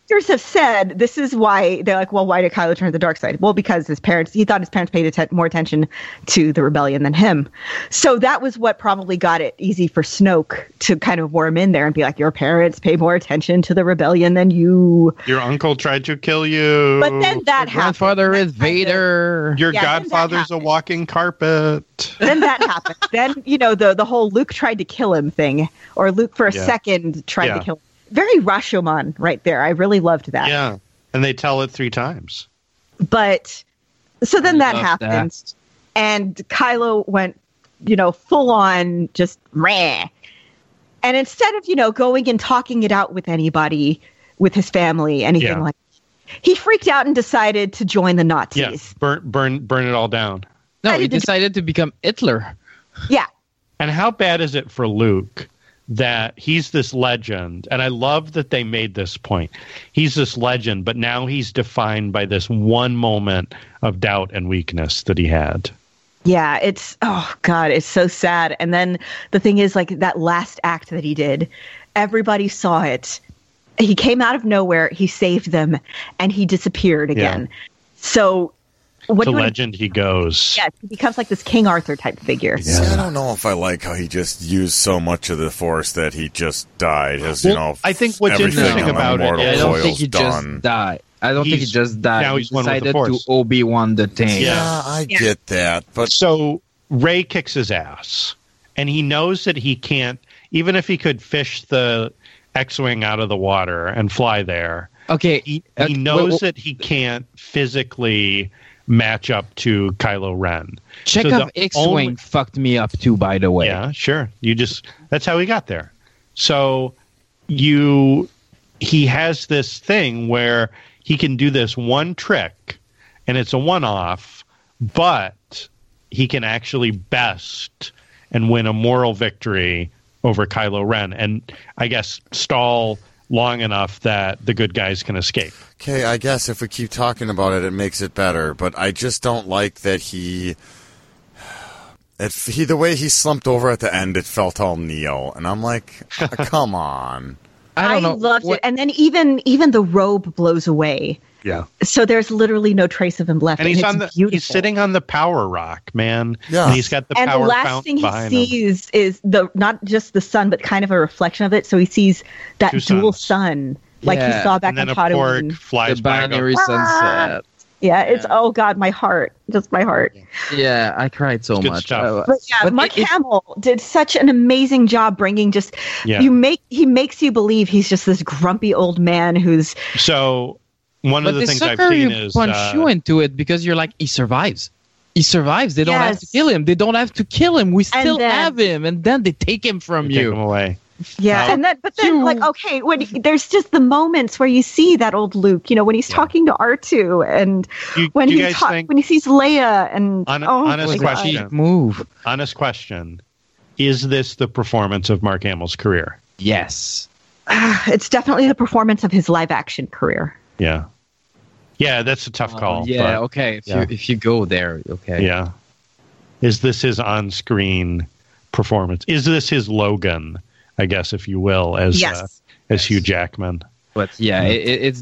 actors have said this is why they're like, well, why did Kylo turn to the dark side? Well, because he thought his parents paid more attention to the rebellion than him. So that was what probably got it easy for Snoke to kind of worm in there and be like, your parents pay more attention to the rebellion than you. Your uncle tried to kill you. But then that happened. Grandfather is Vader. Your godfather's a walking carpet. Then that happened. Then, the whole Luke tried to kill him thing, or Luke for a second tried to kill him. Very Rashomon right there. I really loved that. Yeah. And they tell it 3 times. But so then that happened. And Kylo went, full on just rah. And instead of, going and talking it out with anybody, with his family, anything like that, he freaked out and decided to join the Nazis. Yeah. Burn it all down. No, he decided to become Hitler. Yeah. And how bad is it for Luke that he's this legend? And I love that they made this point. He's this legend, but now he's defined by this one moment of doubt and weakness that he had. Yeah, it's so sad. And then the thing is, like, that last act that he did, everybody saw it. He came out of nowhere, he saved them, and he disappeared again. Yeah. So legend he goes. Yeah, he becomes like this King Arthur type figure. Yeah. I don't know if I like how he just used so much of the Force that he just died. I think what's interesting about it is I don't think he just died. I don't think he just died. Now he decided to Obi-Wan the thing. Yeah, I get that. But so Rey kicks his ass, and he knows that he can't, even if he could fish the X-Wing out of the water and fly there. Okay, he knows that he can't physically match up to Kylo Ren. Chekhov X-Wing fucked me up too, by the way. Yeah, sure. That's how he got there. So he has this thing where he can do this one trick, and it's a one-off, but he can actually best and win a moral victory over Kylo Ren, and I guess stall long enough that the good guys can escape. Okay, I guess if we keep talking about it, it makes it better, but I just don't like that the way he slumped over at the end, it felt all Neo, and I'm like, come on. I loved it. And then even the robe blows away. Yeah. So there's literally no trace of him left. And he's sitting on the power rock, man. Yeah. And he's got the and power the last fountain behind thing he sees is not just the sun, but kind of a reflection of it. So he sees that dual sun, like he saw back on Tatooine. Flies the binary sunset. Yeah, it's oh god, my heart, just my heart. Yeah, I cried so much. But Mark Hamill did such an amazing job bringing he makes you believe he's just this grumpy old man who's so. One of the things I've seen is punch you into it because you're like, he survives. He survives. They don't have to kill him. They don't have to kill him. We still have him, and then they take him from you. Take him away. Yeah, but then like, okay, there's just the moments where you see that old Luke, when he's talking to R2, and when he sees Leia, and honest question. Move. Honest question: is this the performance of Mark Hamill's career? Yes, it's definitely the performance of his live action career. Yeah. Yeah, that's a tough call. Okay. If you go there, okay. Yeah. Is this his on-screen performance? Is this his Logan, I guess, if you will, as Hugh Jackman? But it's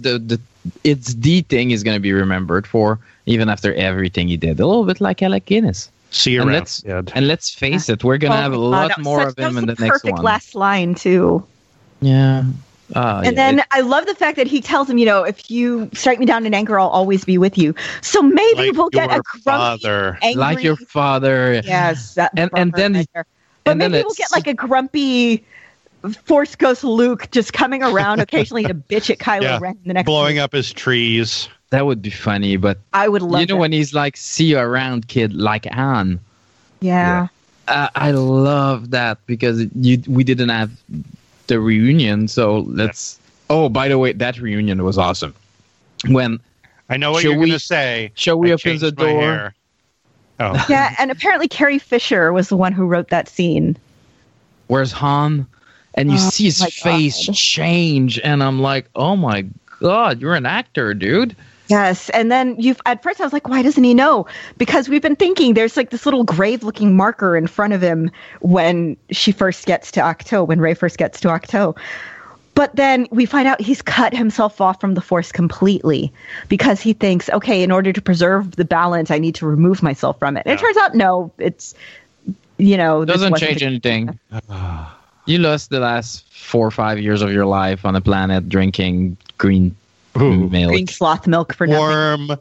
the thing he's going to be remembered for, even after everything he did. A little bit like Alec Guinness. See you around. And let's face it, we're going to have a lot more of him in the next one. Perfect last line, too. Yeah. Then I love the fact that he tells him, if you strike me down in anger, I'll always be with you. So maybe we'll get a grumpy, angry, like your father. Yes, and then maybe we'll get like a grumpy Force Ghost Luke just coming around occasionally to bitch at Kylo Ren in the next blowing up his trees. That would be funny, but I would love. When he's like, "See you around, kid," like Han. Yeah. I love that because we didn't have the reunion, so let's. Oh, by the way, that reunion was awesome. When I know what you're going to say. Shall we open the door? Oh. Yeah, and apparently Carrie Fisher was the one who wrote that scene. Where's Han? And you see his face change, and I'm like, oh my god, you're an actor, dude. Yes, and then at first I was like, why doesn't he know? Because we've been thinking there's like this little grave-looking marker in front of him when she first gets to Ahch-To, when Rey first gets to Ahch-To. But then we find out he's cut himself off from the Force completely because he thinks, okay, in order to preserve the balance, I need to remove myself from it. And it turns out, no, it's, doesn't change anything. You lost the last 4 or 5 years of your life on a planet drinking green milk. Green sloth milk for nothing.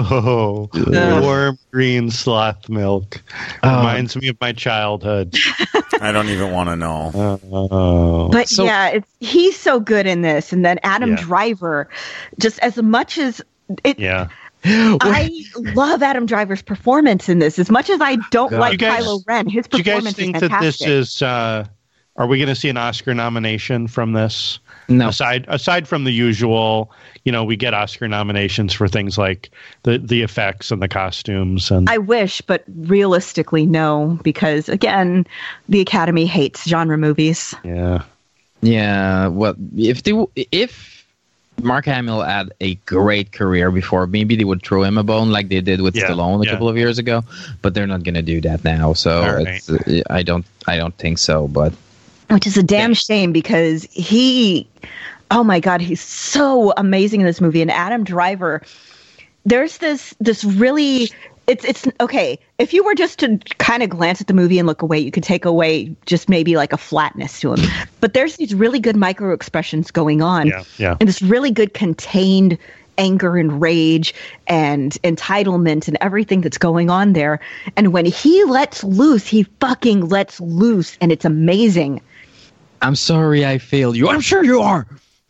Warm green sloth milk. Reminds me of my childhood. I don't even want to know. But he's so good in this. And then Adam Driver, just as much as it. Yeah. I love Adam Driver's performance in this. As much as I don't like Kylo Ren, his performance is fantastic. Do you guys think that this is... are we going to see an Oscar nomination from this? No. Aside from the usual, we get Oscar nominations for things like the effects and the costumes. And I wish, but realistically, no, because again, the Academy hates genre movies. Yeah. Yeah. Well, if Mark Hamill had a great career before, maybe they would throw him a bone like they did with Stallone a couple of years ago. But they're not going to do that now. So I don't think so. But. Which is a damn shame because oh my God, he's so amazing in this movie. And Adam Driver, there's this really, it's okay. If you were just to kind of glance at the movie and look away, you could take away just maybe like a flatness to him. But there's these really good micro expressions going on. And this really good contained anger and rage and entitlement and everything that's going on there. And when he lets loose, he fucking lets loose. And it's amazing. I'm sorry I failed you. I'm sure you are.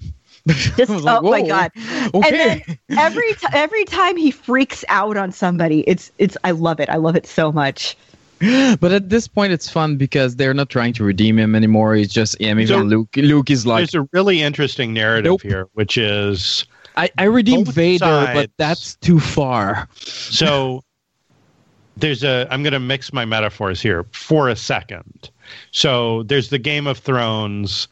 My God. Okay. And then every time he freaks out on somebody, it's I love it. I love it so much. But at this point, it's fun because they're not trying to redeem him anymore. He's just, Luke is like... There's a really interesting narrative here, which is... I redeemed Vader, but that's too far. So I'm going to mix my metaphors here for a second. So there's the Game of Thrones,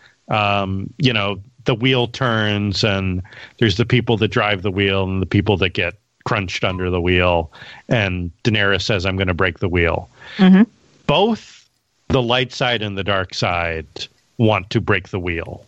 the wheel turns and there's the people that drive the wheel and the people that get crunched under the wheel. And Daenerys says, I'm going to break the wheel. Mm-hmm. Both the light side and the dark side want to break the wheel.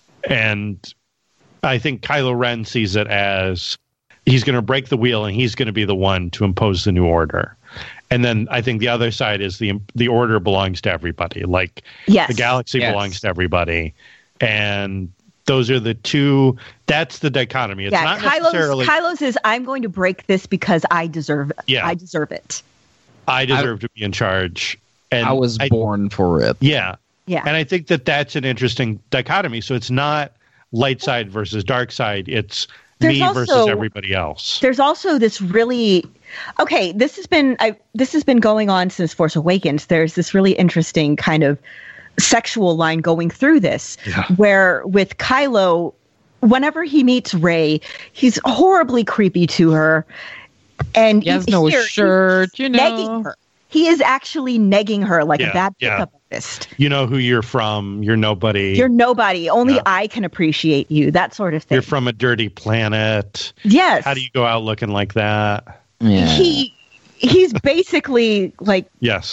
And I think Kylo Ren sees it as he's going to break the wheel and he's going to be the one to impose the new order. And then I think the other side is the order belongs to everybody. Like the galaxy belongs to everybody. And those are the two. That's the dichotomy. It's not necessarily... Kylo's is, I'm going to break this because I deserve it. Yeah. I deserve it. I deserve to be in charge. And I was born for it. Yeah. Yeah. And I think that's an interesting dichotomy. So it's not light side versus dark side. It's me versus everybody else. There's also this really... Okay, this has been going on since Force Awakens. There's this really interesting kind of sexual line going through this, where with Kylo, whenever he meets Rey, he's horribly creepy to her, and he has no shirt. Negging her. He is actually negging her like a bad pickup artist. You know who you're from. You're nobody. You're nobody. Only I can appreciate you. That sort of thing. You're from a dirty planet. Yes. How do you go out looking like that? Yeah. He's basically like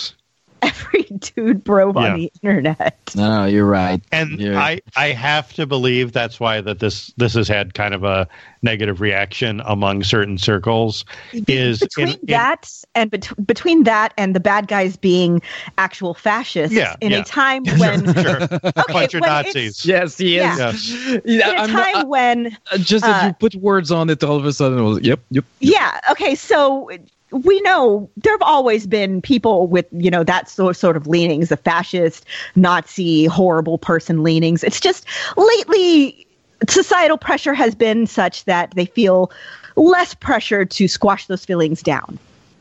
every dude bro on the internet. No, you're right. And I have to believe that's why that this has had kind of a negative reaction among certain circles. Between that and the bad guys being actual fascists in a time when a bunch of Nazis. Yes, he is. Yes. In a time when just as you put words on it, all of a sudden it was yep. Yeah. Okay. So we know there have always been people with, that sort of leanings, the fascist, Nazi, horrible person leanings. It's just lately societal pressure has been such that they feel less pressure to squash those feelings down.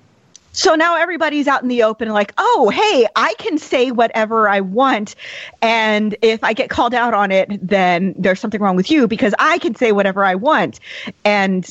So now everybody's out in the open and like, oh, hey, I can say whatever I want. And if I get called out on it, then there's something wrong with you because I can say whatever I want. And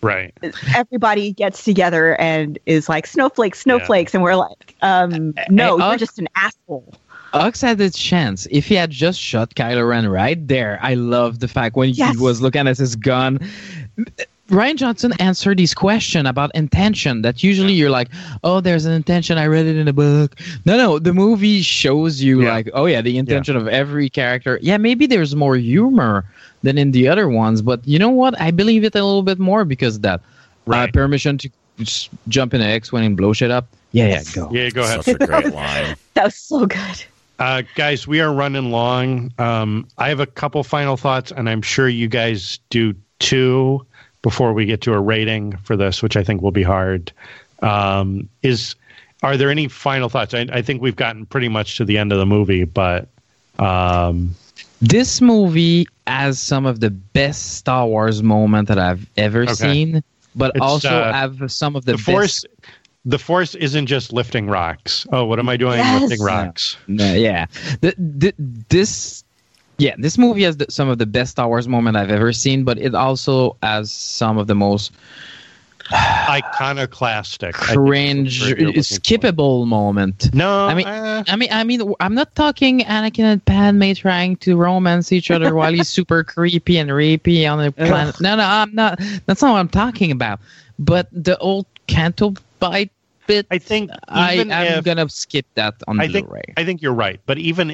everybody gets together and is like, snowflakes. And we're like, no, you're just an asshole. Hux had his chance. If he had just shot Kylo Ren right there, I love the fact when he was looking at his gun. Rian Johnson answered these questions about intention that usually you're like, oh, there's an intention. I read it in a book. No, the movie shows you like, oh yeah, the intention of every character. Yeah, maybe there's more humor than in the other ones, but you know what? I believe it a little bit more because of that. Permission to just jump in the X-Wing and blow shit up. Yeah, go. Yeah, go ahead. Such a great line. That was so good. Guys, we are running long. I have a couple final thoughts, and I'm sure you guys do too, before we get to a rating for this, which I think will be hard. Are there any final thoughts? I think we've gotten pretty much to the end of the movie, but this movie has some of the best Star Wars moment that I've ever seen, but it's, also have some of the best. The Force isn't just lifting rocks. Oh, what am I doing? Lifting rocks. Yeah. This movie has some of the best Star Wars moment I've ever seen, but it also has some of the most iconoclastic, cringe, skippable moment. No, I mean, I'm not talking Anakin and Padme trying to romance each other while he's super creepy and rapey on the planet. No, I'm not. That's not what I'm talking about. But the old Canto Bite bit, I think I'm gonna skip that on Blu-ray. I think you're right, but even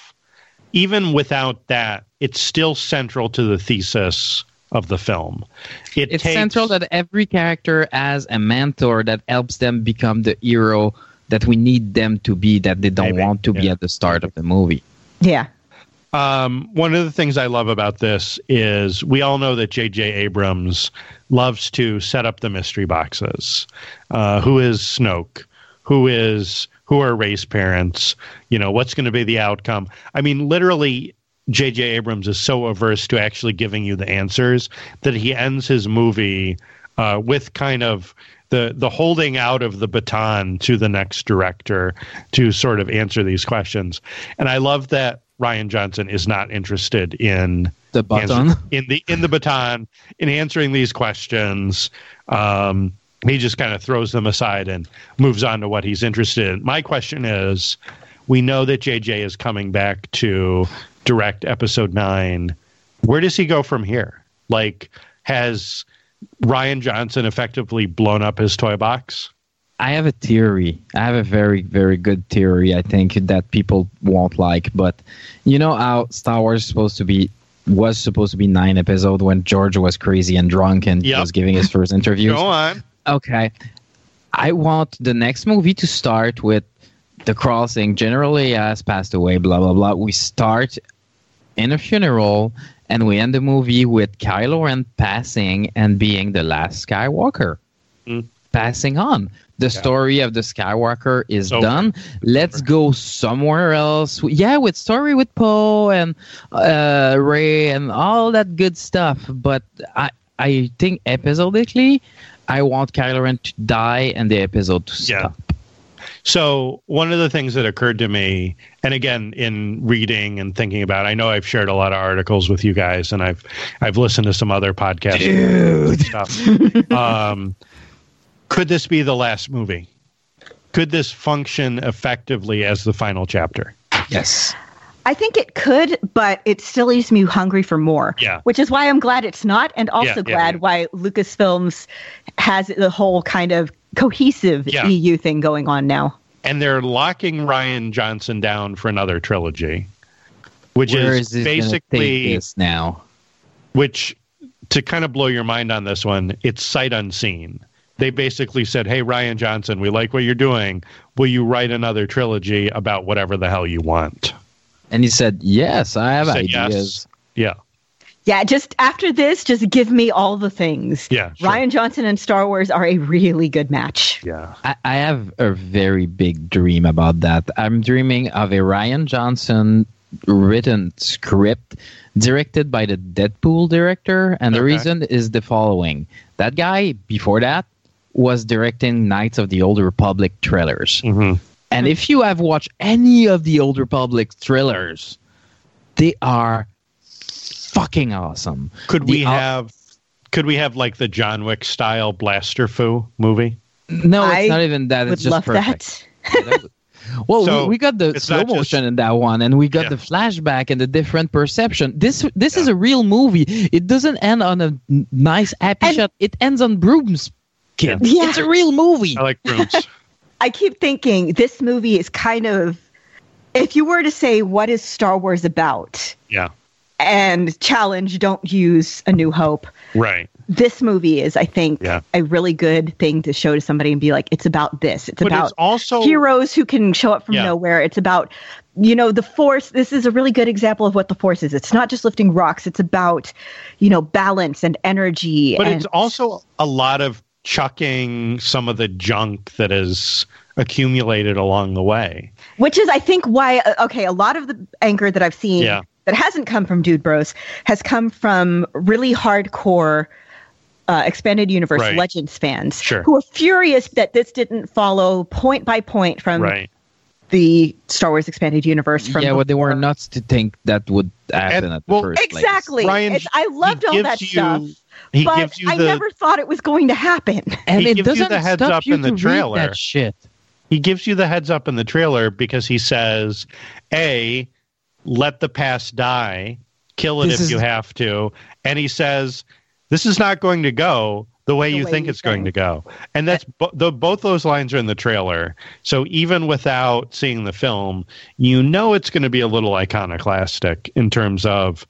without that, it's still central to the thesis of the film. It's central that every character has a mentor that helps them become the hero that we need them to be, that they don't want to be at the start of the movie. Yeah. One of the things I love about this is we all know that J.J. Abrams loves to set up the mystery boxes. Who is Snoke? Who are Rey's parents? What's going to be the outcome? I mean, literally, J.J. Abrams is so averse to actually giving you the answers that he ends his movie with kind of the holding out of the baton to the next director to sort of answer these questions. And I love that Rian Johnson is not interested in the baton, in the baton, in answering these questions. He just kind of throws them aside and moves on to what he's interested in. My question is, we know that JJ is coming back to direct episode 9. Where does he go from here? Like, has Rian Johnson effectively blown up his toy box? I have a theory. I have a very, very good theory, I think, that people won't like. But you know how Star Wars was supposed to be 9 episodes when George was crazy and drunk and was giving his first interviews? Go on. Okay. I want the next movie to start with the crossing. General Leia has passed away, blah, blah, blah. We start in a funeral, and we end the movie with Kylo Ren passing and being the last Skywalker. Passing on. The story of the Skywalker is done. Let's go somewhere else. Yeah, with story with Poe and Rey and all that good stuff. But I think episodically, I want Kylo Ren to die and the episode to stop. So one of the things that occurred to me, and again, in reading and thinking about it, I know I've shared a lot of articles with you guys, and I've listened to some other podcasts and stuff. Could this be the last movie? Could this function effectively as the final chapter? Yes. I think it could, but it still leaves me hungry for more. Yeah. Which is why I'm glad it's not, and also glad why Lucasfilms has the whole kind of cohesive EU thing going on now. And they're locking Rian Johnson down for another trilogy, which is basically this now. Which, to kind of blow your mind on this one, it's sight unseen. They basically said, hey, Rian Johnson, we like what you're doing. Will you write another trilogy about whatever the hell you want? And he said, yes, I have ideas. Yes. Yeah. Yeah, just after this, just give me all the things. Yeah, sure. Rian Johnson and Star Wars are a really good match. Yeah. I have a very big dream about that. I'm dreaming of a Rian Johnson written script directed by the Deadpool director. And the reason is the following. That guy, before that, was directing Knights of the Old Republic trailers. Mm-hmm. And if you have watched any of the Old Republic trailers, they are fucking awesome. Could we have like the John Wick style Blaster Foo movie? No, it's not even that. It's just perfect. That. Well, So we got the it's slow not just- motion in that one, and we got Yeah. the flashback and the different perception. This is a real movie. It doesn't end on a nice happy shot. It ends on brooms, kid. Yeah. It's a real movie. I like brooms. I keep thinking this movie is kind of, if you were to say, what is Star Wars about? Yeah. And challenge, don't use A New Hope. Right. This movie is, I think, Yeah. a really good thing to show to somebody and be like, it's about this. It's But about it's also heroes who can show up from Yeah. nowhere. It's about, the Force. This is a really good example of what the Force is. It's not just lifting rocks. It's about, balance and energy. But and it's also a lot of chucking some of the junk that is accumulated along the way. which is, I think, why, a lot of the anger that I've seen Yeah. that hasn't come from Dude Bros has come from really hardcore expanded universe Right. Legends fans Sure. who are furious that this didn't follow point by point from Right. the Star Wars expanded universe. From Yeah, well, they were before. nuts to think that would happen And- at the well, first place. Exactly. Ryan, I loved he all that gives stuff, He but gives you I the never thought it was going to happen. And He it gives you doesn't the heads stop up you in the to read trailer. that shit. he gives you the heads up in the trailer because he says, A, let the past die, kill it This if is- you have to. And he says, this is not going to go the way you way think you it's going to think. go. And that's both those lines are in the trailer. So even without seeing the film, it's going to be a little iconoclastic in terms of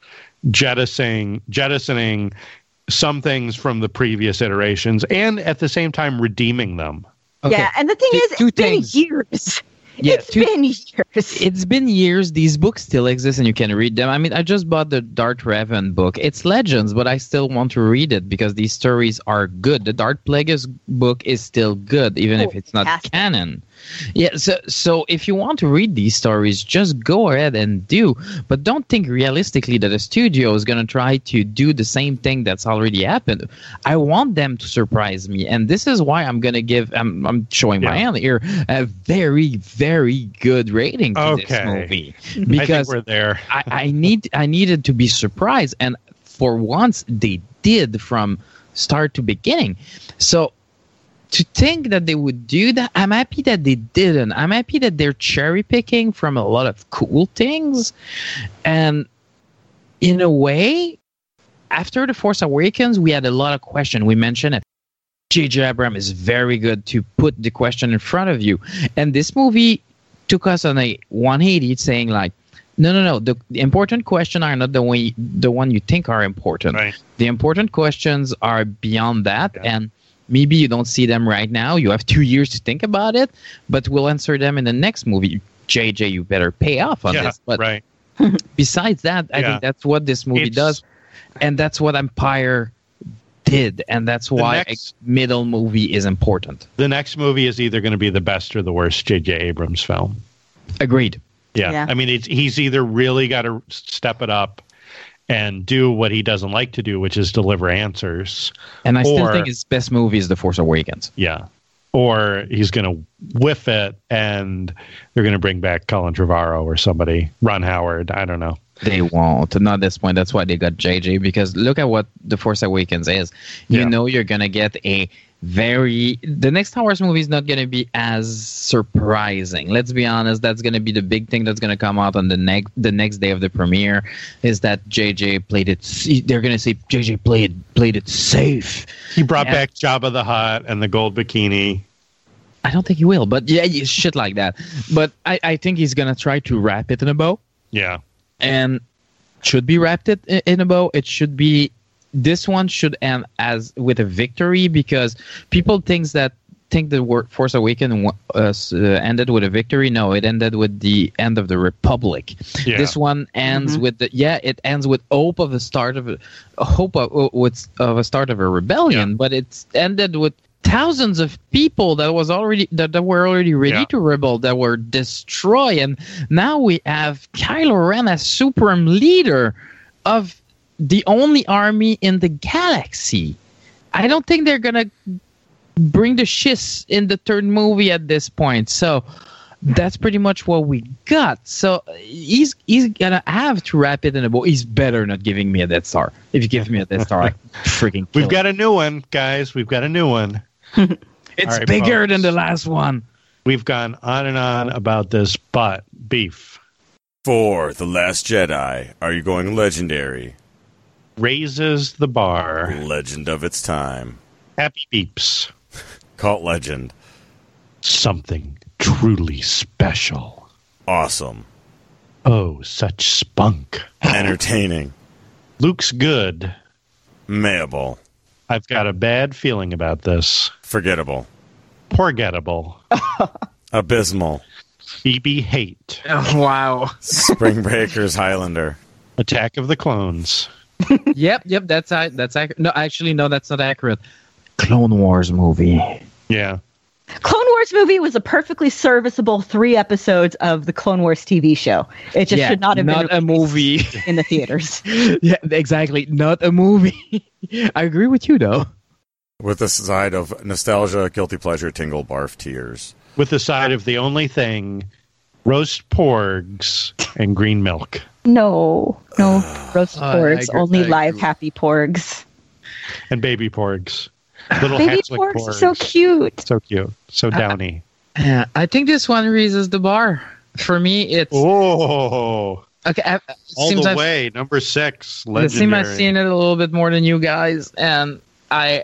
jettisoning some things from the previous iterations and at the same time redeeming them. Okay. Yeah, and the thing Two- is, two it's been things. years. Yeah, It's two- been years. It's been years. These books still exist and you can read them. I mean, I just bought the Darth Revan book. It's Legends, but I still want to read it because these stories are good. The Darth Plagueis book is still good, even if it's not fantastic. canon. Yeah, so if you want to read these stories, just go ahead and do. But don't think realistically that a studio is going to try to do the same thing that's already happened. I want them to surprise me. And this is why I'm going to give, I'm showing my Yeah. hand here, a very, very good rating to this Okay. movie. I think Because we're there. I needed to be surprised, and for once they did from start to beginning. So to think that they would do that, I'm happy that they didn't. I'm happy that they're cherry picking from a lot of cool things, and in a way, after The Force Awakens, we had a lot of questions. We mentioned it. J.J. Abrams is very good to put the question in front of you, and this movie took us on a 180, saying like, no. The important questions are not the one you think are important. Right. The important questions are beyond that, Yeah. and maybe you don't see them right now. You have 2 years to think about it, but we'll answer them in the next movie. JJ, you better pay off on this. But right. besides that, I Yeah. think that's what this movie It's- does, and that's what Empire did, and that's why next- a middle movie is important. The next movie is either going to be the best or the worst J.J. Abrams film. Agreed. Yeah. I mean, he's either really got to step it up and do what he doesn't like to do, which is deliver answers. And I still Or- think his best movie is The Force Awakens. Yeah. Or he's going to whiff it and they're going to bring back Colin Trevorrow or somebody, Ron Howard. I don't know. They won't. Not at this point. That's why they got JJ, because look at what The Force Awakens is. You Yeah. know you're going to get the next Star Wars movie is not going to be as surprising. Let's be honest. That's going to be the big thing that's going to come out on the next day of the premiere, is that JJ played it. They're going to say JJ played it safe. He brought Yeah. back Jabba the Hutt and the gold bikini. I don't think he will, but yeah, shit like that. But I think he's going to try to wrap it in a bow. Yeah. And should be wrapped it in a bow. It should be, this one should end as with a victory, because people think the Force Awakens ended with a victory. No, it ended with the end of the Republic. Yeah. This one ends with it ends with hope of a start of a start of a rebellion, Yeah. but it's ended with thousands of people that were already ready Yeah. to rebel, that were destroyed, and now we have Kylo Ren as supreme leader of the only army in the galaxy. I don't think they're gonna bring the shiz in the third movie at this point. So that's pretty much what we got. So he's gonna have to wrap it in a bow. He's better not giving me a Death Star. If you give me a Death Star, I freaking kill We've got a new one, guys. We've got a new one. it. It's All right, bigger folks. than the last one. We've gone on and on about this, but Beef. For The Last Jedi, are you going legendary? Raises the bar. Legend of its time. Happy Beeps. Cult legend. Something truly special. Awesome. Oh, such spunk. Entertaining. Luke's good. Mayable. I've got a bad feeling about this. Forgettable. Porgettable. Abysmal. BB hate. Oh, wow. Spring Breakers Highlander. Attack of the Clones. Yep. That's accurate. No, actually, no, that's not accurate. Clone Wars movie. Yeah. Clone Wars movie was a perfectly serviceable 3 episodes of the Clone Wars TV show. It just should not have been a movie in the theaters. Yeah, exactly. Not a movie. I agree with you, though. With a side of nostalgia, guilty pleasure, tingle, barf, tears. With the side of the only thing, roast porgs and green milk. No, roast porgs, only live agree. happy porgs. And baby porgs. Little Baby hatchling porgs are so cute. So cute. So downy. I think this one raises the bar. For me, it's... Oh, Okay, all the way. Number 6, legendary. It seems I've seen it a little bit more than you guys, and I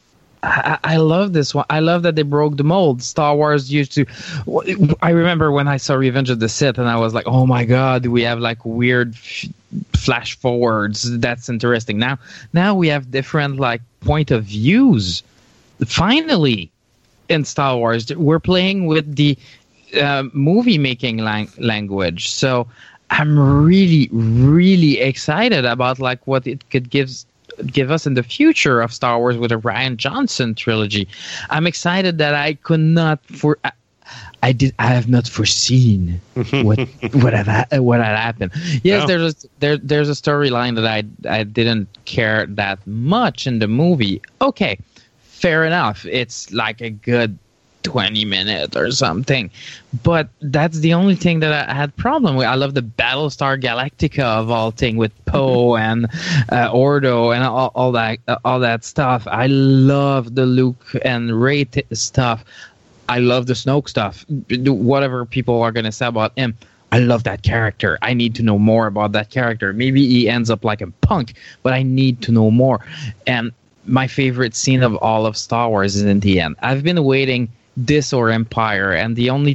love this one. I love that they broke the mold. Star Wars used to... I remember when I saw Revenge of the Sith, and I was like, oh my god, we have like weird flash forwards. That's interesting. Now we have different like point of views. Finally, in Star Wars, we're playing with the movie making language. So I'm really, really excited about like what it could give us in the future of Star Wars with a Rian Johnson trilogy. I'm excited that I could not I have not foreseen what had happened. Yes, there's a storyline that I didn't care that much in the movie. Okay, fair enough. It's like a good 20 minutes or something, but that's the only thing that I had problem with. I love the Battlestar Galactica of all thing with Poe and Ordo and all that stuff. I love the Luke and Rey stuff. I love the Snoke stuff. Whatever people are gonna say about him, I love that character. I need to know more about that character. Maybe he ends up like a punk, but I need to know more. And my favorite scene of all of Star Wars is in the end. I've been waiting this or Empire, and the only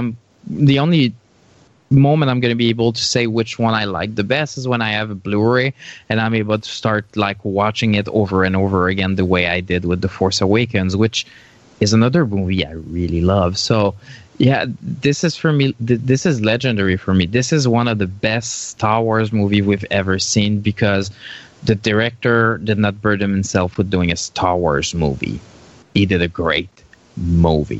moment I'm going to be able to say which one I like the best is when I have a Blu-ray and I'm able to start like watching it over and over again the way I did with The Force Awakens, which is another movie I really love. So yeah, this is for me. This is legendary for me. This is one of the best Star Wars movie we've ever seen because the director did not burden himself with doing a Star Wars movie. He did a great movie.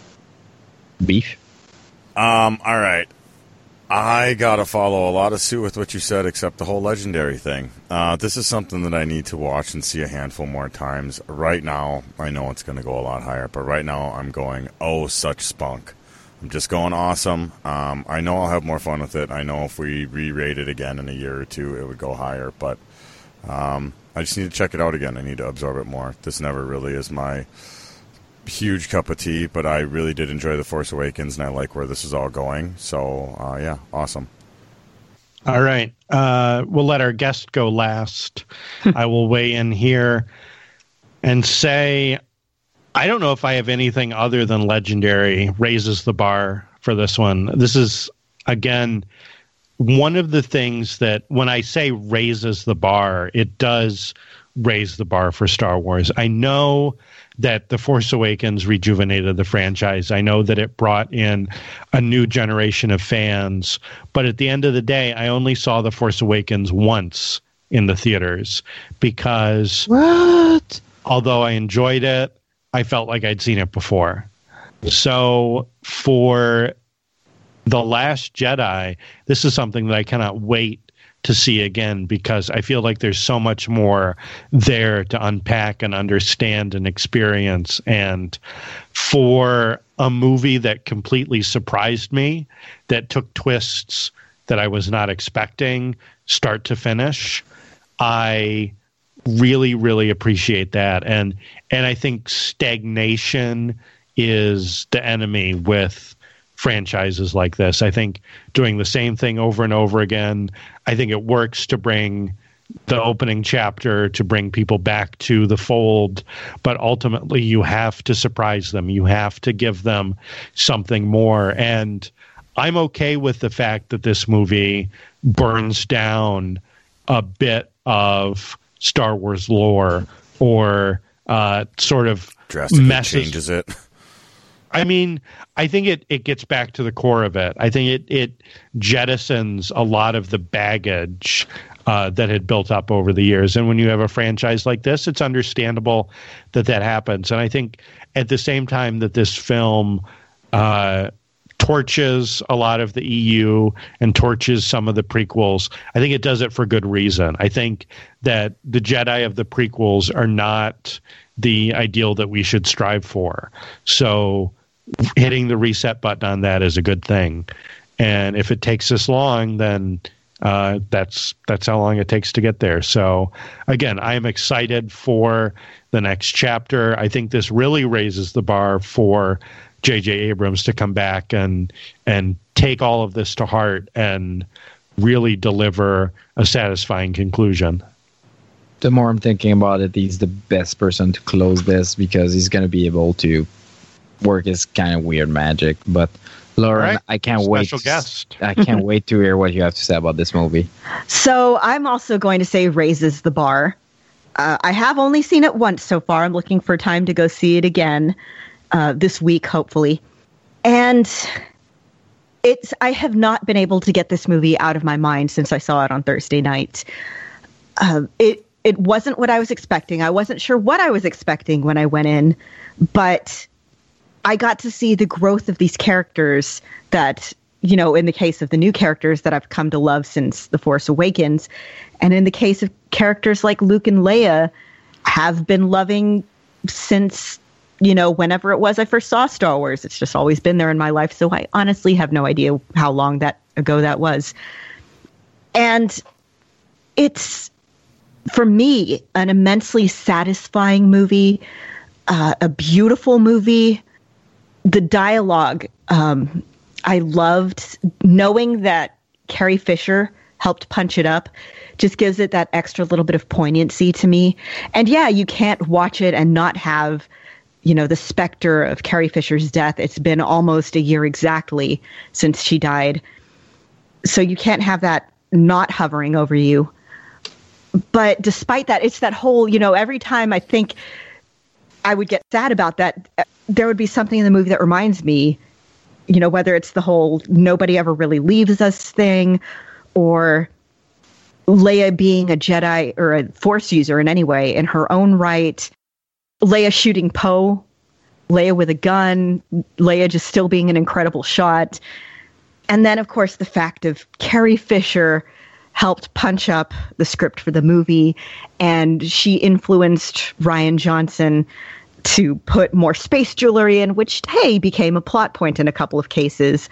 Beef? All right. I gotta follow a lot of suit with what you said, except the whole legendary thing. This is something that I need to watch and see a handful more times. Right now, I know it's going to go a lot higher, but right now I'm going, oh, such spunk. I'm just going awesome. I know I'll have more fun with it. I know if we re-rate it again in a year or two, it would go higher, but I just need to check it out again. I need to absorb it more. This never really is my huge cup of tea, but I really did enjoy The Force Awakens, and I like where this is all going. So, yeah, awesome. All right. We'll let our guest go last. I will weigh in here and say, I don't know if I have anything other than legendary raises the bar for this one. This is, again, one of the things that when I say raises the bar, it does raise the bar for Star Wars. I know that The Force Awakens rejuvenated the franchise. I know that it brought in a new generation of fans. But at the end of the day, I only saw The Force Awakens once in the theaters because although I enjoyed it, I felt like I'd seen it before. So for The Last Jedi, this is something that I cannot wait to see again because I feel like there's so much more there to unpack and understand and experience. And for a movie that completely surprised me, that took twists that I was not expecting, start to finish, I really, really appreciate that. And I think stagnation is the enemy with franchises like this. I think doing the same thing over and over again, I think it works to bring the opening chapter, to bring people back to the fold, but ultimately you have to surprise them. You have to give them something more. And I'm okay with the fact that this movie burns down a bit of Star Wars lore, or sort of drastically messes, changes it. I mean, I think it gets back to the core of it. I think it jettisons a lot of the baggage that had built up over the years. And when you have a franchise like this, it's understandable that happens. And I think at the same time that this film torches a lot of the EU and torches some of the prequels, I think it does it for good reason. I think that the Jedi of the prequels are not the ideal that we should strive for. So hitting the reset button on that is a good thing. And if it takes this long, then that's how long it takes to get there. So again, I am excited for the next chapter. I think this really raises the bar for J.J. Abrams to come back and take all of this to heart and really deliver a satisfying conclusion. The more I'm thinking about it, he's the best person to close this, because he's going to be able to work his kind of weird magic. But Lauren, right. I can't Special wait. Guest. I can't wait to hear what you have to say about this movie. So I'm also going to say raises the bar. I have only seen it once so far. I'm looking for time to go see it again this week, hopefully. And I have not been able to get this movie out of my mind since I saw it on Thursday night. It wasn't what I was expecting. I wasn't sure what I was expecting when I went in, but I got to see the growth of these characters that, you know, in the case of the new characters that I've come to love since The Force Awakens, and in the case of characters like Luke and Leia, have been loving since, you know, whenever it was I first saw Star Wars. It's just always been there in my life, so I honestly have no idea how long ago that was. And it's, for me, an immensely satisfying movie, a beautiful movie. The dialogue, I loved. Knowing that Carrie Fisher helped punch it up just gives it that extra little bit of poignancy to me. And yeah, you can't watch it and not have, you know, the specter of Carrie Fisher's death. It's been almost a year exactly since she died. So you can't have that not hovering over you. But despite that, it's that whole, you know, every time I think I would get sad about that, there would be something in the movie that reminds me, you know, whether it's the whole nobody ever really leaves us thing, or Leia being a Jedi or a Force user in any way in her own right, Leia shooting Poe, Leia with a gun, Leia just still being an incredible shot. And then, of course, the fact of Carrie Fisher helped punch up the script for the movie, and she influenced Rian Johnson to put more space jewelry in, which, hey, became a plot point in a couple of cases.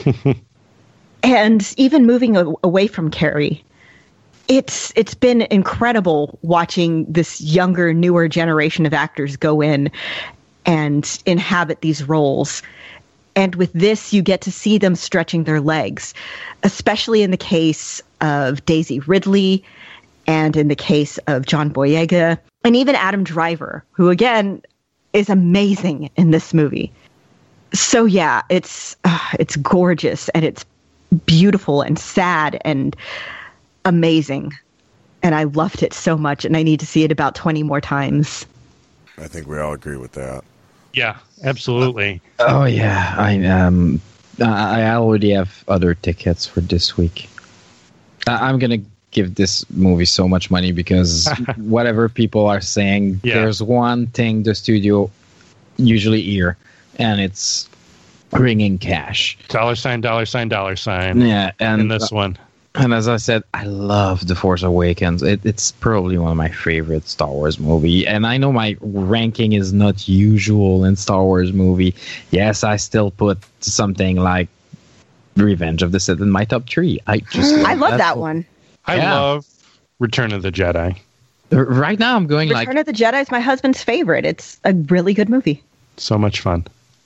And even moving away from Carrie, it's been incredible watching this younger, newer generation of actors go in and inhabit these roles. And with this, you get to see them stretching their legs, especially in the case of Daisy Ridley and in the case of John Boyega and even Adam Driver, who, again, is amazing in this movie. So, yeah, it's gorgeous and it's beautiful and sad and amazing. And I loved it so much, and I need to see it about 20 more times. I think we all agree with that. Yeah, absolutely. Oh yeah, I already have other tickets for this week. I'm gonna give this movie so much money because whatever people are saying, there's one thing the studio usually hear, and it's bringing cash. $, $, $. Yeah, and in this one. And as I said, I love The Force Awakens. It's probably one of my favorite Star Wars movie. And I know my ranking is not usual in Star Wars movie. Yes, I still put something like Revenge of the Sith in my top 3. I love that one. I love Return of the Jedi. Right now I'm going Return of the Jedi is my husband's favorite. It's a really good movie. So much fun.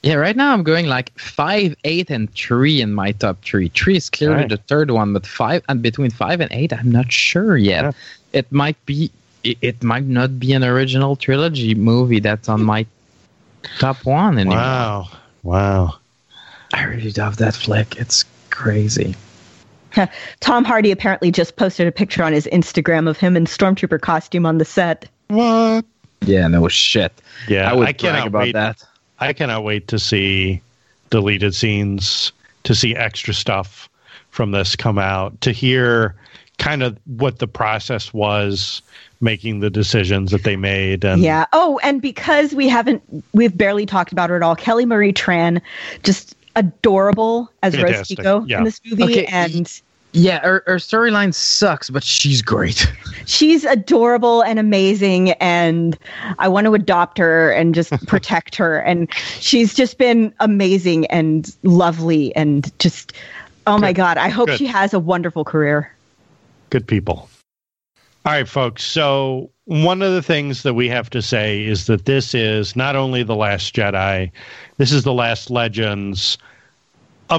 Yeah, right now I'm going like 5, 8, and 3 in my top 3. 3 is clearly the third one, but 5 and between 5 and 8, I'm not sure yet. Yeah. It might be. It might not be an original trilogy movie that's on my top 1 anymore. Wow. I really love that flick. It's crazy. Tom Hardy apparently just posted a picture on his Instagram of him in Stormtrooper costume on the set. What? Yeah, no shit. Yeah, I would brag about that. I cannot wait to see deleted scenes, to see extra stuff from this come out, to hear kind of what the process was making the decisions that they made. And yeah. Oh, and because we've barely talked about her at all, Kelly Marie Tran, just adorable as Rose Tico in this movie. Okay. And yeah, her storyline sucks, but she's great. She's adorable and amazing, and I want to adopt her and just protect her. And she's just been amazing and lovely and just, my God, I hope she has a wonderful career. Good people. All right, folks. So one of the things that we have to say is that this is not only The Last Jedi, this is The Last Legends of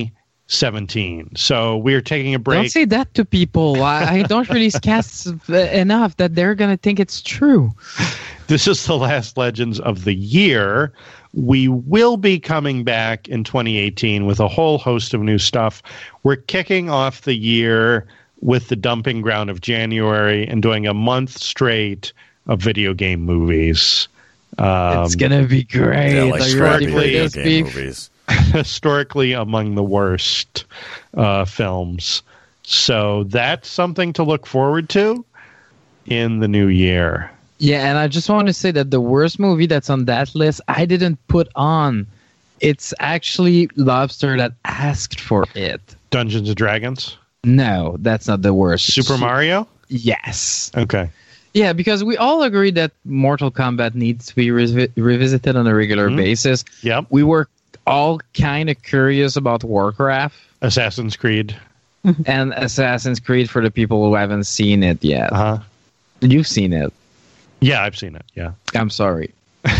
2017. So we're taking a break. Don't say that to people. I don't release casts enough that they're going to think it's true. This is The Last Legends of the year. We will be coming back in 2018 with a whole host of new stuff. We're kicking off the year with the dumping ground of January and doing a month straight of video game movies. It's going to be great. Yeah, like Are you ready for this, game movies. Historically among the worst films. So that's something to look forward to in the new year. Yeah, and I just want to say that the worst movie that's on that list, I didn't put on. It's actually Lobster that asked for it. Dungeons & Dragons? No, that's not the worst. Super Mario? Yes. Okay. Yeah, because we all agree that Mortal Kombat needs to be revisited on a regular basis. Yep. We were all kind of curious about Warcraft. Assassin's Creed. And Assassin's Creed for the people who haven't seen it yet. Uh-huh. You've seen it. Yeah, I've seen it. Yeah. I'm sorry.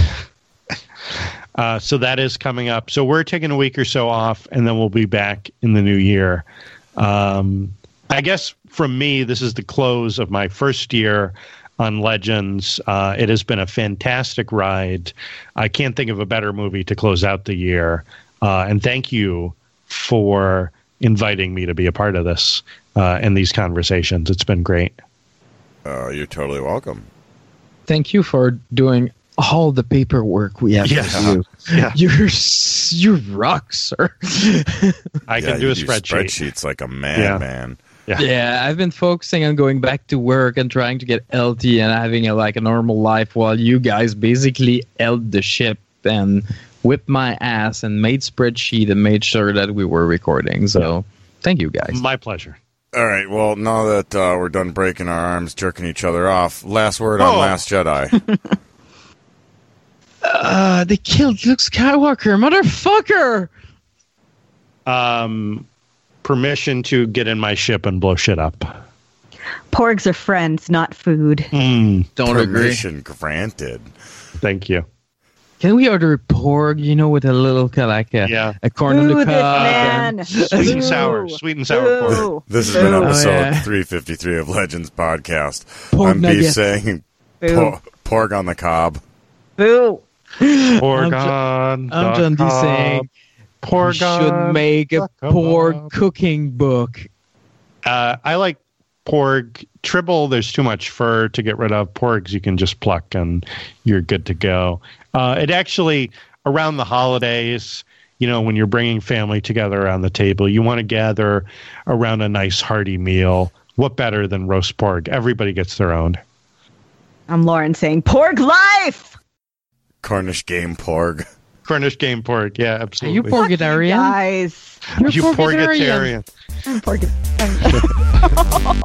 So that is coming up. So we're taking a week or so off, and then we'll be back in the new year. I guess from me, this is the close of my first year on Legends. It has been a fantastic ride. I can't think of a better movie to close out the year. And thank you for inviting me to be a part of this and these conversations. It's been great. You're totally welcome. Thank you for doing all the paperwork we have to do. Yeah. You rock, sir. I can do a spreadsheet. Spreadsheets like a man. Yeah, I've been focusing on going back to work and trying to get LT and having a normal life while you guys basically held the ship and whipped my ass and made spreadsheet and made sure that we were recording. So thank you guys. My pleasure. All right, well, now that we're done breaking our arms, jerking each other off, last word on Last Jedi. They killed Luke Skywalker, motherfucker! Permission to get in my ship and blow shit up. Porgs are friends, not food. Don't Permission granted. Thank you. Can we order a porg, with a little a corn on the cob? Sweet and sour porg. This has been episode 353 of Legends Podcast. Porg I'm Beef saying porg on the cob. Boo. Porg on I'm John D saying porg should make a porg cooking book. I like porg. Tribble, there's too much fur to get rid of. Porgs you can just pluck and you're good to go. It actually, around the holidays, when you're bringing family together around the table, you want to gather around a nice hearty meal. What better than roast porg? Everybody gets their own. I'm Lauren saying porg life! Cornish game porg. Cornish game porg, yeah, absolutely. Are you porgitarian? Guys. You porgitarian. I'm porgitarian.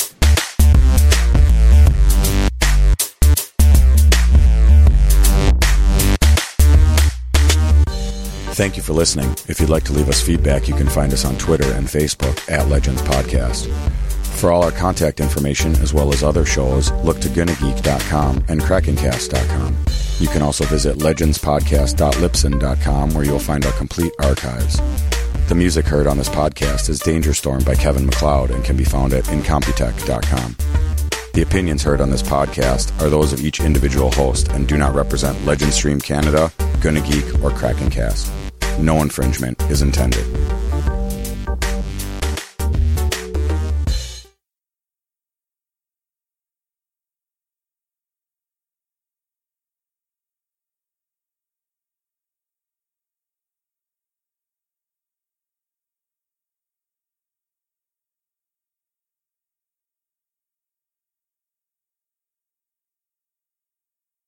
Thank you for listening. If you'd like to leave us feedback, you can find us on Twitter and Facebook at Legends Podcast. For all our contact information, as well as other shows, look to GonnaGeek.com and KrakenCast.com. You can also visit legendspodcast.libsyn.com, where you'll find our complete archives. The music heard on this podcast is Danger Storm by Kevin MacLeod and can be found at incompetech.com. The opinions heard on this podcast are those of each individual host and do not represent Legend Stream Canada, Gonna Geek, or Kraken Cast. No infringement is intended.